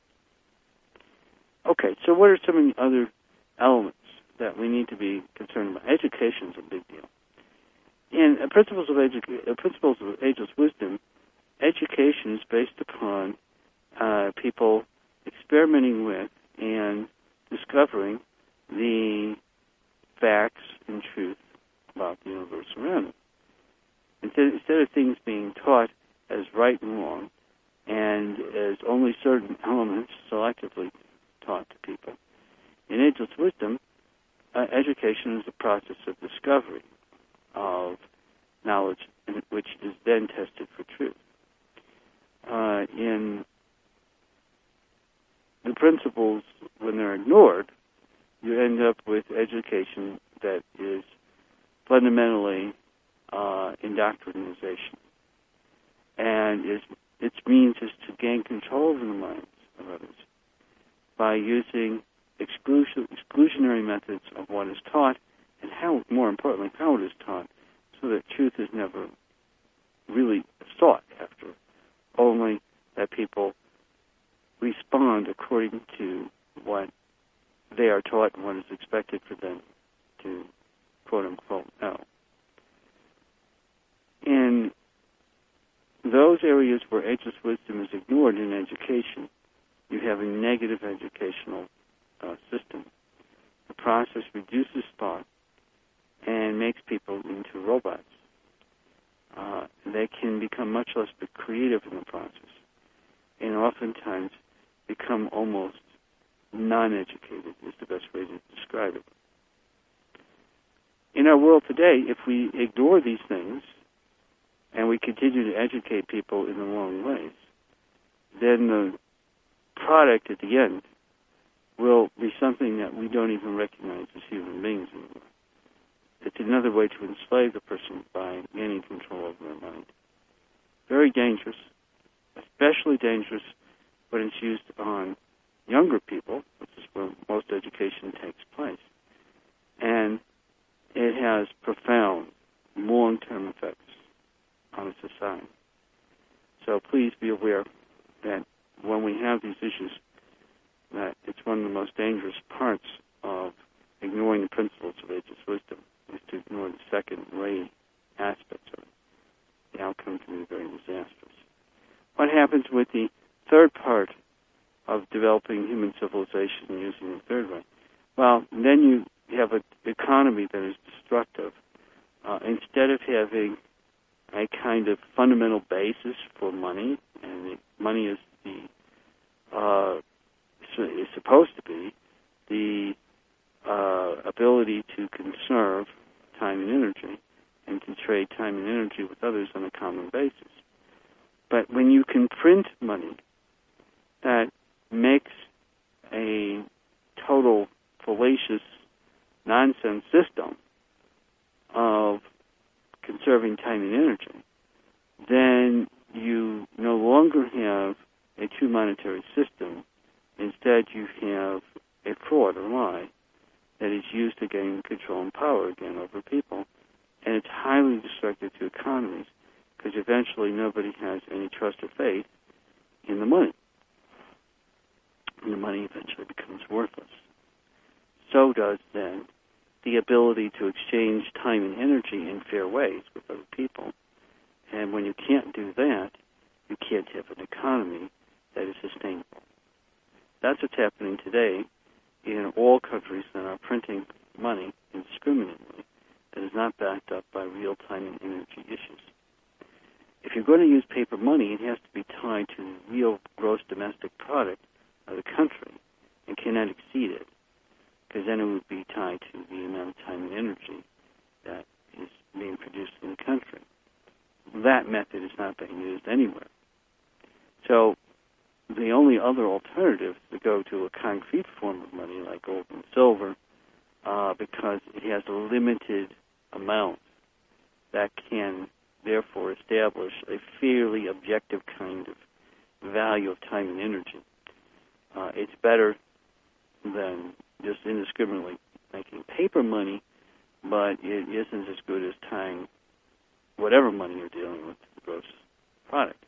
Okay, so what are some of the other elements that we need to be concerned about? Education is a big deal. In uh, principles of edu- uh, principles of ageless wisdom, education is based upon uh, people experimenting with and discovering the facts and truth about the universe around them. Instead, instead of things being taught as right and wrong, and as only certain elements selectively taught to people, in ageless wisdom, uh, education is a process of discovery of knowledge, which is then tested for truth. Uh, in the principles, when they're ignored, you end up with education that is fundamentally uh, indoctrination. And is, its means is to gain control over the minds of others by using exclusion, exclusionary methods of what is taught and how, more importantly, how it is taught, so that truth is never really sought after, only that people respond according to what they are taught and what is expected for them to, quote-unquote, know. In those areas where ageless wisdom is ignored in education, you have a negative educational uh, system. The process reduces thought and makes people into robots. Uh, they can become much less creative in the process, and oftentimes become almost non-educated is the best way to describe it. In our world today, if we ignore these things and we continue to educate people in the wrong ways, then the product at the end will be something that we don't even recognize as human beings anymore. it's another way to enslave the person by gaining control over their mind. Very dangerous, especially dangerous when it's used on younger people, which is where most education takes place. And it has profound long-term effects on a society. So please be aware that when we have these issues, that it's one of the most dangerous parts of ignoring the principles of ageless wisdom is to ignore the second-rate aspects of it. The outcome can be very disastrous. What happens with the third part of developing human civilization using the third way? Well, then you have an economy that is destructive. Uh, instead of having a kind of fundamental basis for money, and the money is the uh, is supposed to be the uh, ability to conserve time and energy, and to trade time and energy with others on a common basis. But when you can print money that makes a total fallacious nonsense system of conserving time and energy, then you no longer have a true monetary system. Instead, you have a fraud or lie that is used to gain control and power again over people. And it's highly destructive to economies because eventually nobody has any trust or faith in the money. And the money eventually becomes worthless. So does, then, the ability to exchange time and energy in fair ways with other people. And when you can't do that, you can't have an economy that is sustainable. That's what's happening today in all countries that are printing money indiscriminately that is not backed up by real time and energy issues. If you're going to use paper money, it has to be tied to the real gross domestic product of the country and cannot exceed it, because then it would be tied to the amount of time and energy that is being produced in the country. That method is not being used anywhere. So the only other alternative is to go to a concrete form of money like gold and silver, uh, because it has a limited amount that can therefore establish a fairly objective kind of value of time and energy. Uh, it's better than just indiscriminately making paper money, but it isn't as good as tying whatever money you're dealing with to the gross product.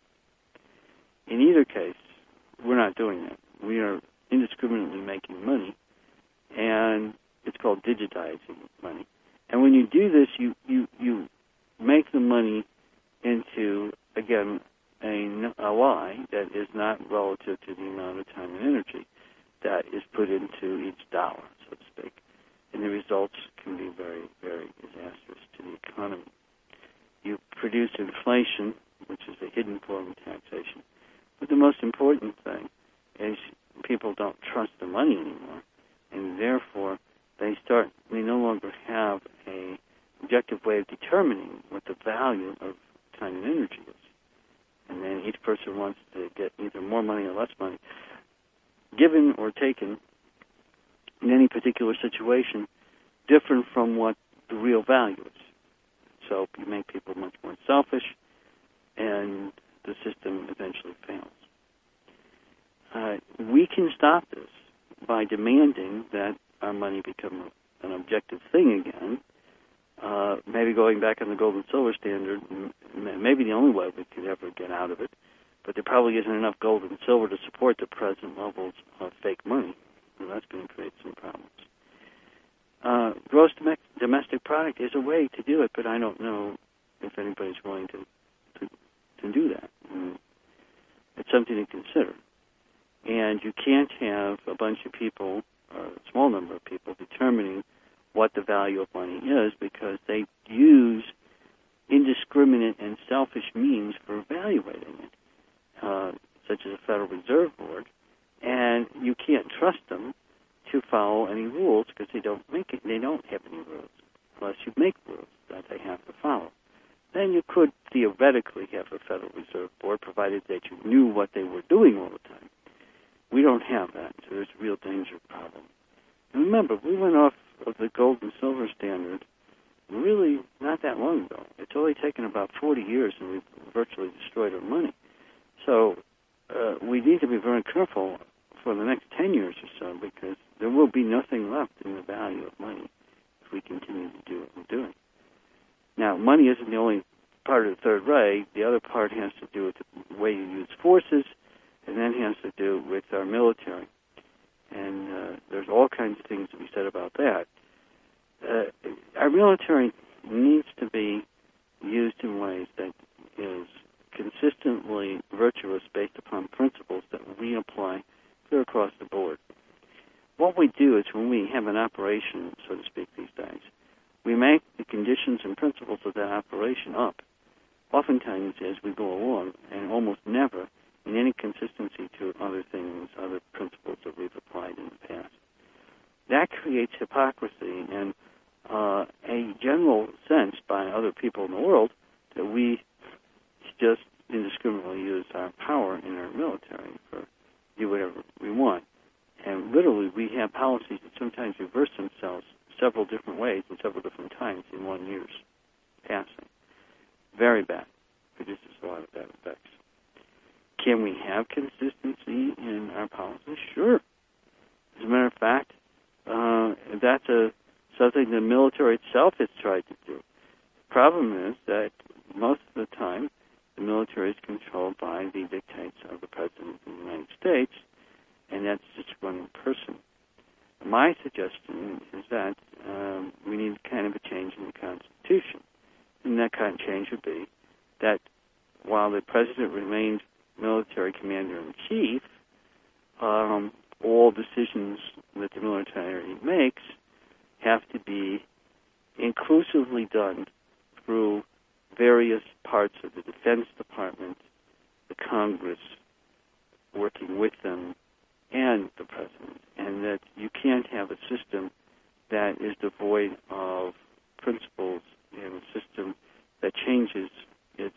In either case, we're not doing that. We are indiscriminately making money, and it's called digitizing money. And when you do this, you, you, you make the money into, again, a, a lie that is not relative to the amount of time and energy that is put into each dollar, so to speak. And the results can be very, very disastrous to the economy. You produce inflation, which is a hidden form of taxation. But the most important thing is people don't trust the money anymore, and therefore they start, they no longer have a objective way of determining what the value of time and energy is. And then each person wants to get either more money or less money, given or taken in any particular situation, different from what the real value is. So you make people much more selfish, and the system eventually fails. Uh, we can stop this by demanding that our money become an objective thing again, uh, maybe going back on the gold and silver standard, maybe the only way we could ever get out of it, but there probably isn't enough gold and silver to support the present levels of fake money, and that's going to create some problems. Uh, gross dom- domestic product is a way to do it, but I don't know if anybody's willing to, to, to do that. Mm. It's something to consider. And you can't have a bunch of people, or a small number of people, determining what the value of money is because they use indiscriminate and selfish means for evaluating it, uh, such as a Federal Reserve Board, and you can't trust them to follow any rules because they don't make it. They don't have any rules unless you make rules that they have to follow. Then you could theoretically have a Federal Reserve Board, provided that you knew what they were doing all the time. We don't have that, so there's a real danger problem. And remember, we went off of the gold and silver standard really not that long ago. It's only taken about forty years, and we've virtually destroyed our money. So uh, we need to be very careful for the next ten years or so, because there will be nothing left in the value of money if we continue to do what we're doing. Now, money isn't the only part of the Third Reich. The other part has to do with the way you use forces, and then has to do with our military. And uh, there's all kinds of things to be said about that. Uh, our military needs to be used in ways that is consistently virtuous based upon principles that we apply clear across the board. What we do is when we have an operation, so to speak, these days, we make the conditions and principles of that operation up, oftentimes as we go along, and almost never in any consistency to other things, other principles that we've applied in the past. That creates hypocrisy and uh, a general sense by other people in the world that we just indiscriminately use our power in our military for do whatever we want. And literally, we have policies that sometimes reverse themselves several different ways and several different times in one year's passing. Very bad. Produces a lot of bad effects. Can we have consistency in our policies? Sure. As a matter of fact, uh, that's a something the military itself has tried to do. The problem is that most of the time, the military is controlled by the dictates of the President of the United States, and that's just one person. My suggestion is that um, we need kind of a change in the Constitution. And that kind of change would be that while the President remains military commander-in-chief, um, all decisions that the military makes have to be inclusively done through various parts of the Defense Department, the Congress, working with them, and the President, and that you can't have a system that is devoid of principles and a system that changes its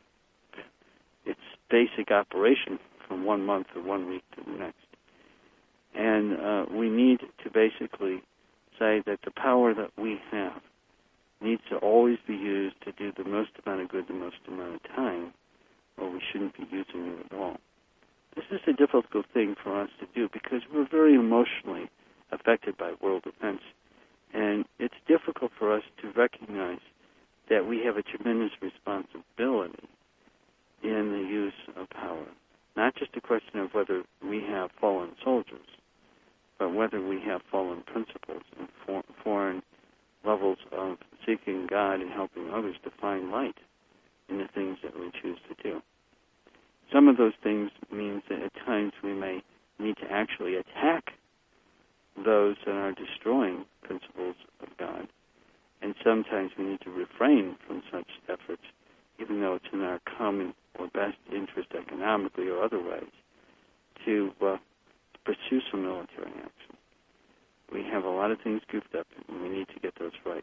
its basic operation from one month or one week to the next. And uh, we need to basically say that the power that we have needs to always be used to do the most amount of good the most amount of time, or we shouldn't be using it at all. This is a difficult thing for us to do because we're very emotionally affected by world events, and it's difficult for us to recognize that we have a tremendous responsibility in the use of power. Not just a question of whether we have fallen soldiers, but whether we have fallen principles and for, foreign levels of seeking God and helping others to find light in the things that we choose to do. Some of those things means that at times we may need to actually attack those that are destroying principles of God, and sometimes we need to refrain from such efforts, even though it's in our common or best interest economically or otherwise, to uh, pursue some military action. We have a lot of things goofed up, and we need to get those right.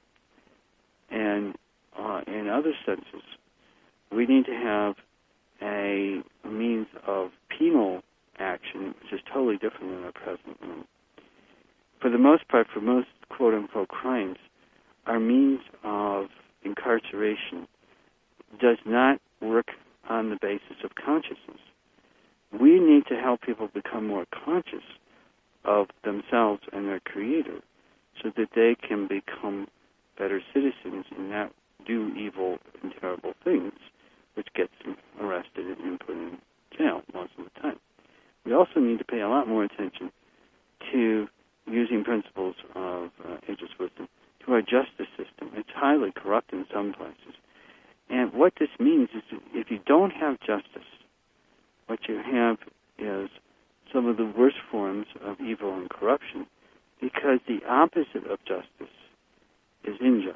And uh, in other senses, we need to have a means of penal action, which is totally different than our present one. For the most part, for most quote-unquote crimes, our means of incarceration does not work on the basis of consciousness. We need to help people become more conscious of themselves and their Creator so that they can become better citizens and not do evil and terrible things, which gets them arrested and put in jail most of the time. We also need to pay a lot more attention to using principles of uh, ageless wisdom to our justice system. It's highly corrupt in some places. And what this means is that if you don't have justice, what you have is some of the worst forms of evil and corruption, because the opposite of justice is injustice.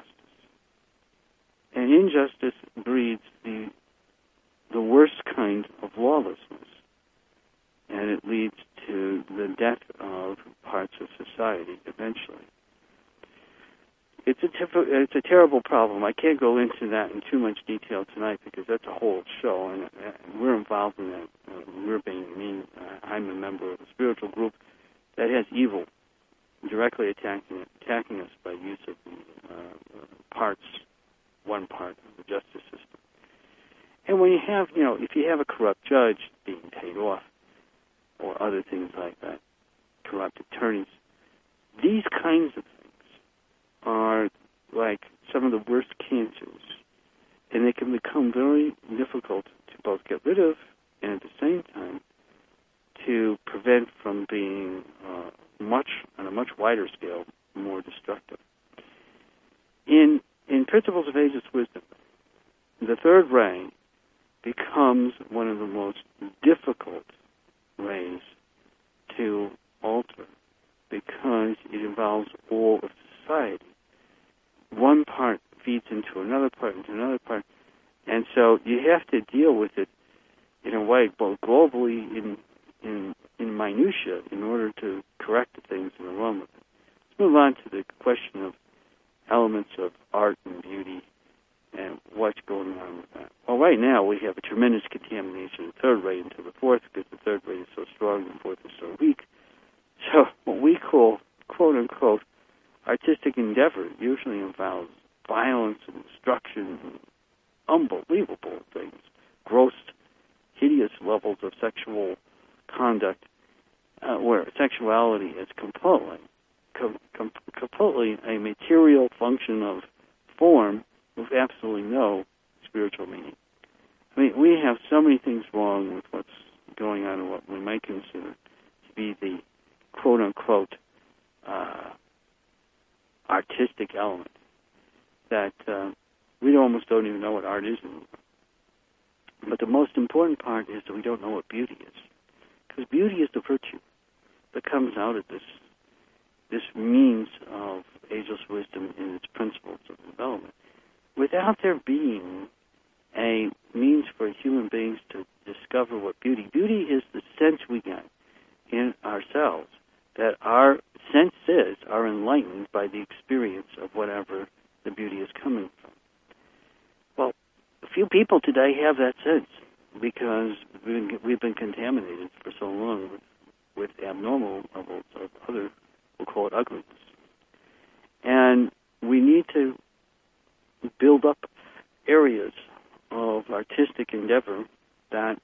And injustice breeds the the worst kind of lawlessness, and it leads to the death of parts of society eventually. It's a tif- it's a terrible problem. I can't go into that in too much detail tonight because that's a whole show, and uh, we're involved in that. Uh, we're being mean. Uh, I'm a member of a spiritual group that has evil directly attacking attacking us by use of the uh, parts, one part of the justice system. And when you have, you know, if you have a corrupt judge being paid off, or other things like that, corrupt attorneys, these kinds of things are like some of the worst cancers, and they can become very difficult to both get rid of and at the same time to prevent from being uh, much, on a much wider scale, more destructive. In in Principles of Ageless Wisdom, the third ray becomes one of the most difficult rays to alter because it involves all of society. One part feeds into another part, into another part, and so you have to deal with it in a way, both globally in in in minutia, in order to correct the things that are wrong with it. Let's move on to the question of elements of art and beauty and what's going on with that. Well, right now we have a tremendous contamination of the third ray into the fourth because the third ray is so strong and the fourth is so weak. So what we call, quote-unquote, artistic endeavor usually involves violence and destruction and unbelievable things, gross, hideous levels of sexual conduct uh, where sexuality is completely, com- com- completely a material function of form with absolutely no spiritual meaning. I mean, we have so many things wrong with what's going on in what we might consider to be the quote-unquote uh, artistic element that uh, we almost don't even know what art is anymore. But the most important part is that we don't know what beauty is. Because beauty is the virtue that comes out of this this means of ageless wisdom in its principles of development. Without there being a means for human beings to discover what beauty, beauty is the sense we get in ourselves, that our senses are enlightened by the experience of whatever the beauty is coming from. Well, few people today have that sense because we've been, we've been contaminated for so long with, with abnormal levels of other, we'll call it ugliness. And we need to build up areas of artistic endeavor that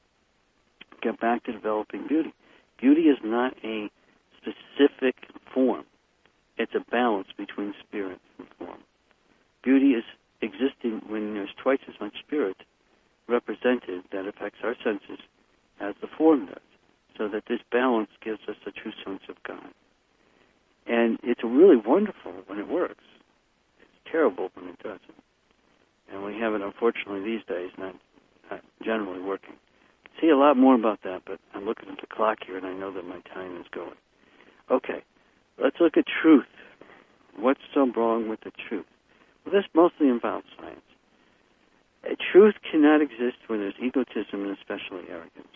get back to developing beauty. Beauty is not a specific form. It's a balance between spirit and form. Beauty is existing when there's twice as much spirit represented that affects our senses as the form does, so that this balance gives us a true sense of God. And it's really wonderful when it works. It's terrible when it doesn't. And we have it, unfortunately, these days, not, not generally working. See a lot more about that, but I'm looking at the clock here, and I know that my time is going. Okay, let's look at truth. What's so wrong with the truth? Well, this mostly involves science. A truth cannot exist when there's egotism and especially arrogance.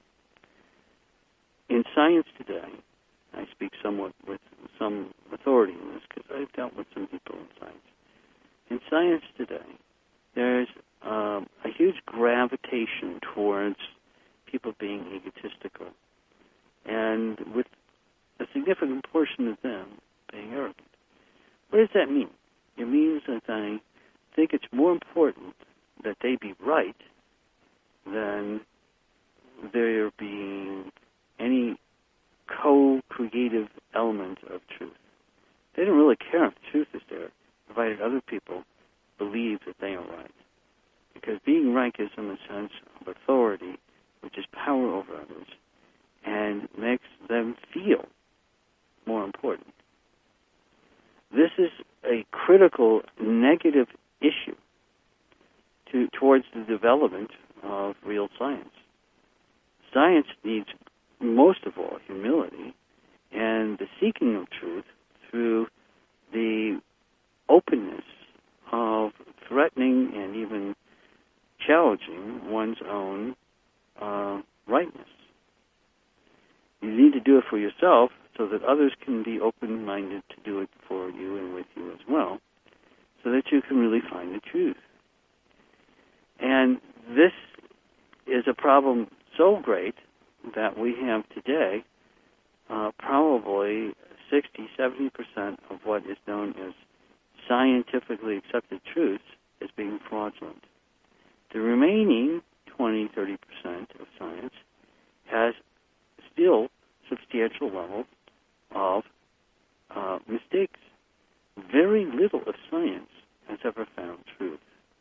In science today, I speak somewhat with some authority in this because I've dealt with some people in science. In science today, there's um, a huge gravitation towards people being egotistical, and with a significant portion of them being arrogant. What does that mean? It means that I think it's more important that they be right than there being any co-creative element of truth. They don't really care if the truth is there, provided other people believe that they are right. Because being right gives them a sense of authority, which is power over others, and makes them feel more important. This is a critical negative issue to, towards the development of real science. Science needs, most of all, humility and the seeking of truth through the openness of threatening and even challenging one's own uh, rightness. You need to do it for yourself so that others can be open-minded to do it for you and with you as well, so that you can really find the truth. And this is a problem so great that we have today uh, probably sixty, seventy percent of what is known as scientifically accepted truths as being fraudulent. The remaining twenty, thirty percent of science has still substantial level of uh, mistakes. Very little of science has ever found truth.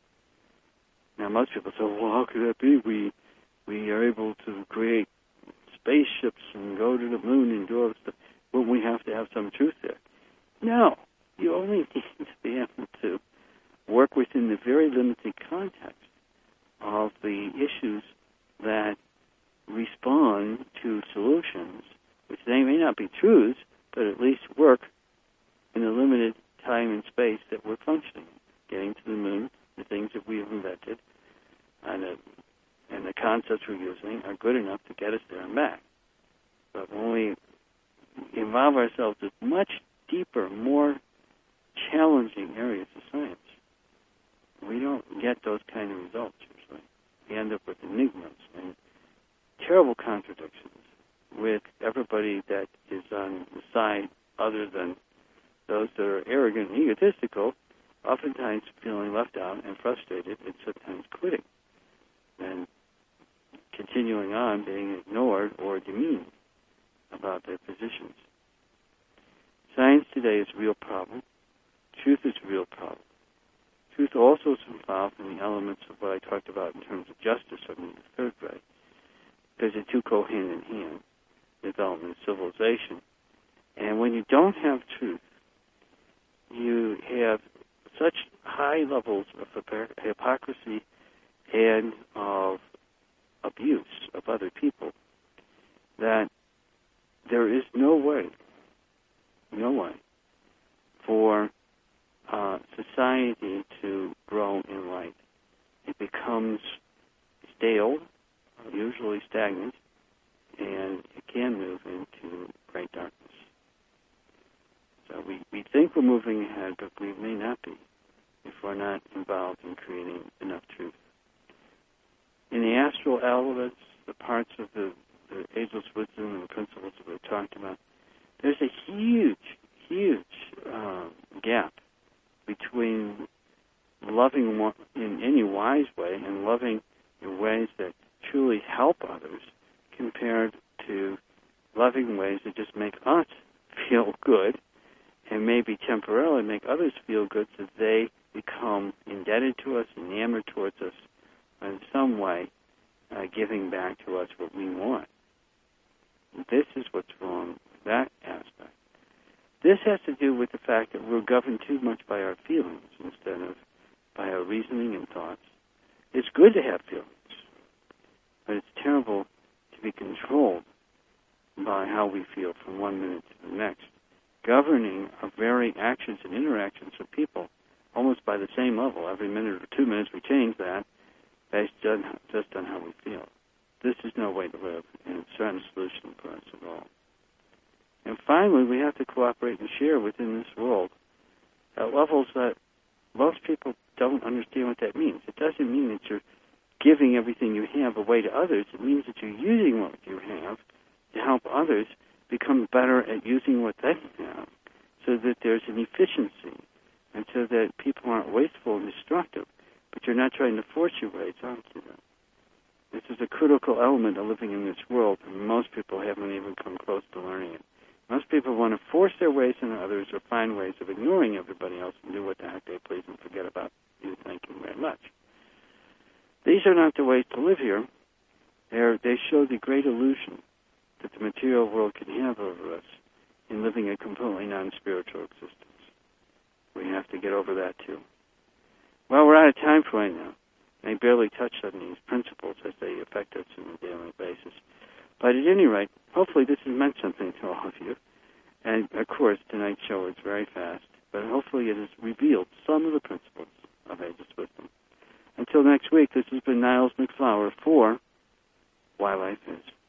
Now, most people say, well, how could that be? We we are able to create spaceships and go to the moon and do all this stuff. Well, we have to have some truth there. No, you only need to be able to work within the very limited context of the issues that respond to solutions, which they may not be truths, but at least work in the limited time and space that we're functioning. Getting to the moon, the things that we have invented, and, uh, and the concepts we're using are good enough to get us there and back. But when we involve ourselves with much deeper, more challenging areas of science, we don't get those kind of results usually. We end up with enigmas and terrible contradictions with everybody that is on the side other than those that are arrogant and egotistical, oftentimes feeling left out and frustrated and sometimes quitting and continuing on being ignored or demeaned about their positions. Science today is a real problem. Truth is a real problem. Truth also is involved in the elements of what I talked about in terms of justice in the third grade, because the two go hand in hand, development of civilization. And when you don't have truth, you have such high levels of hypocrisy and of abuse of other people that there is no way, no way for uh, society to grow in light. It becomes stale, usually stagnant, and it can move into great darkness. So we, we think we're moving ahead, but we may not be if we're not involved in creating enough truth. In the astral elements, the parts of the, the ageless wisdom and the principles that we talked about, there's a huge, huge uh, gap between loving in any wise way and loving in ways that truly help others compared to loving in ways that just make us feel good and maybe temporarily make others feel good so they become indebted to us, enamored towards us, in some way uh, giving back to us what we want. This is what's wrong with that aspect. This has to do with the fact that we're governed too much by our feelings instead of by our reasoning and thoughts. It's good to have feelings, but it's terrible to be controlled by how we feel from one minute to the next, governing our very actions and interactions with people almost by the same level. Every minute or two minutes we change that based on, just on how we feel. This is no way to live, and it's not a solution for us at all. And finally, we have to cooperate and share within this world at levels that most people don't understand what that means. It doesn't mean that you're giving everything you have away to others. It means that you're using what you have to help others become better at using what they have so that there's an efficiency and so that people aren't wasteful and destructive, but you're not trying to force your ways onto them. This is a critical element of living in this world, and most people haven't even come close to learning it. Most people want to force their ways on others or find ways of ignoring everybody else and do what the heck they please and forget about you. Thank you very much. These are not the ways to live here. They're, they show the great illusion that the material world can have over us in living a completely non-spiritual existence. We have to get over that too. Well, we're out of time for right now. I barely touched on these principles as they affect us on a daily basis. But at any rate, hopefully this has meant something to all of you. And, of course, tonight's show is very fast, but hopefully it has revealed some of the principles of ageless wisdom. Until next week, this has been Niles MacFlouer for Why Life Is.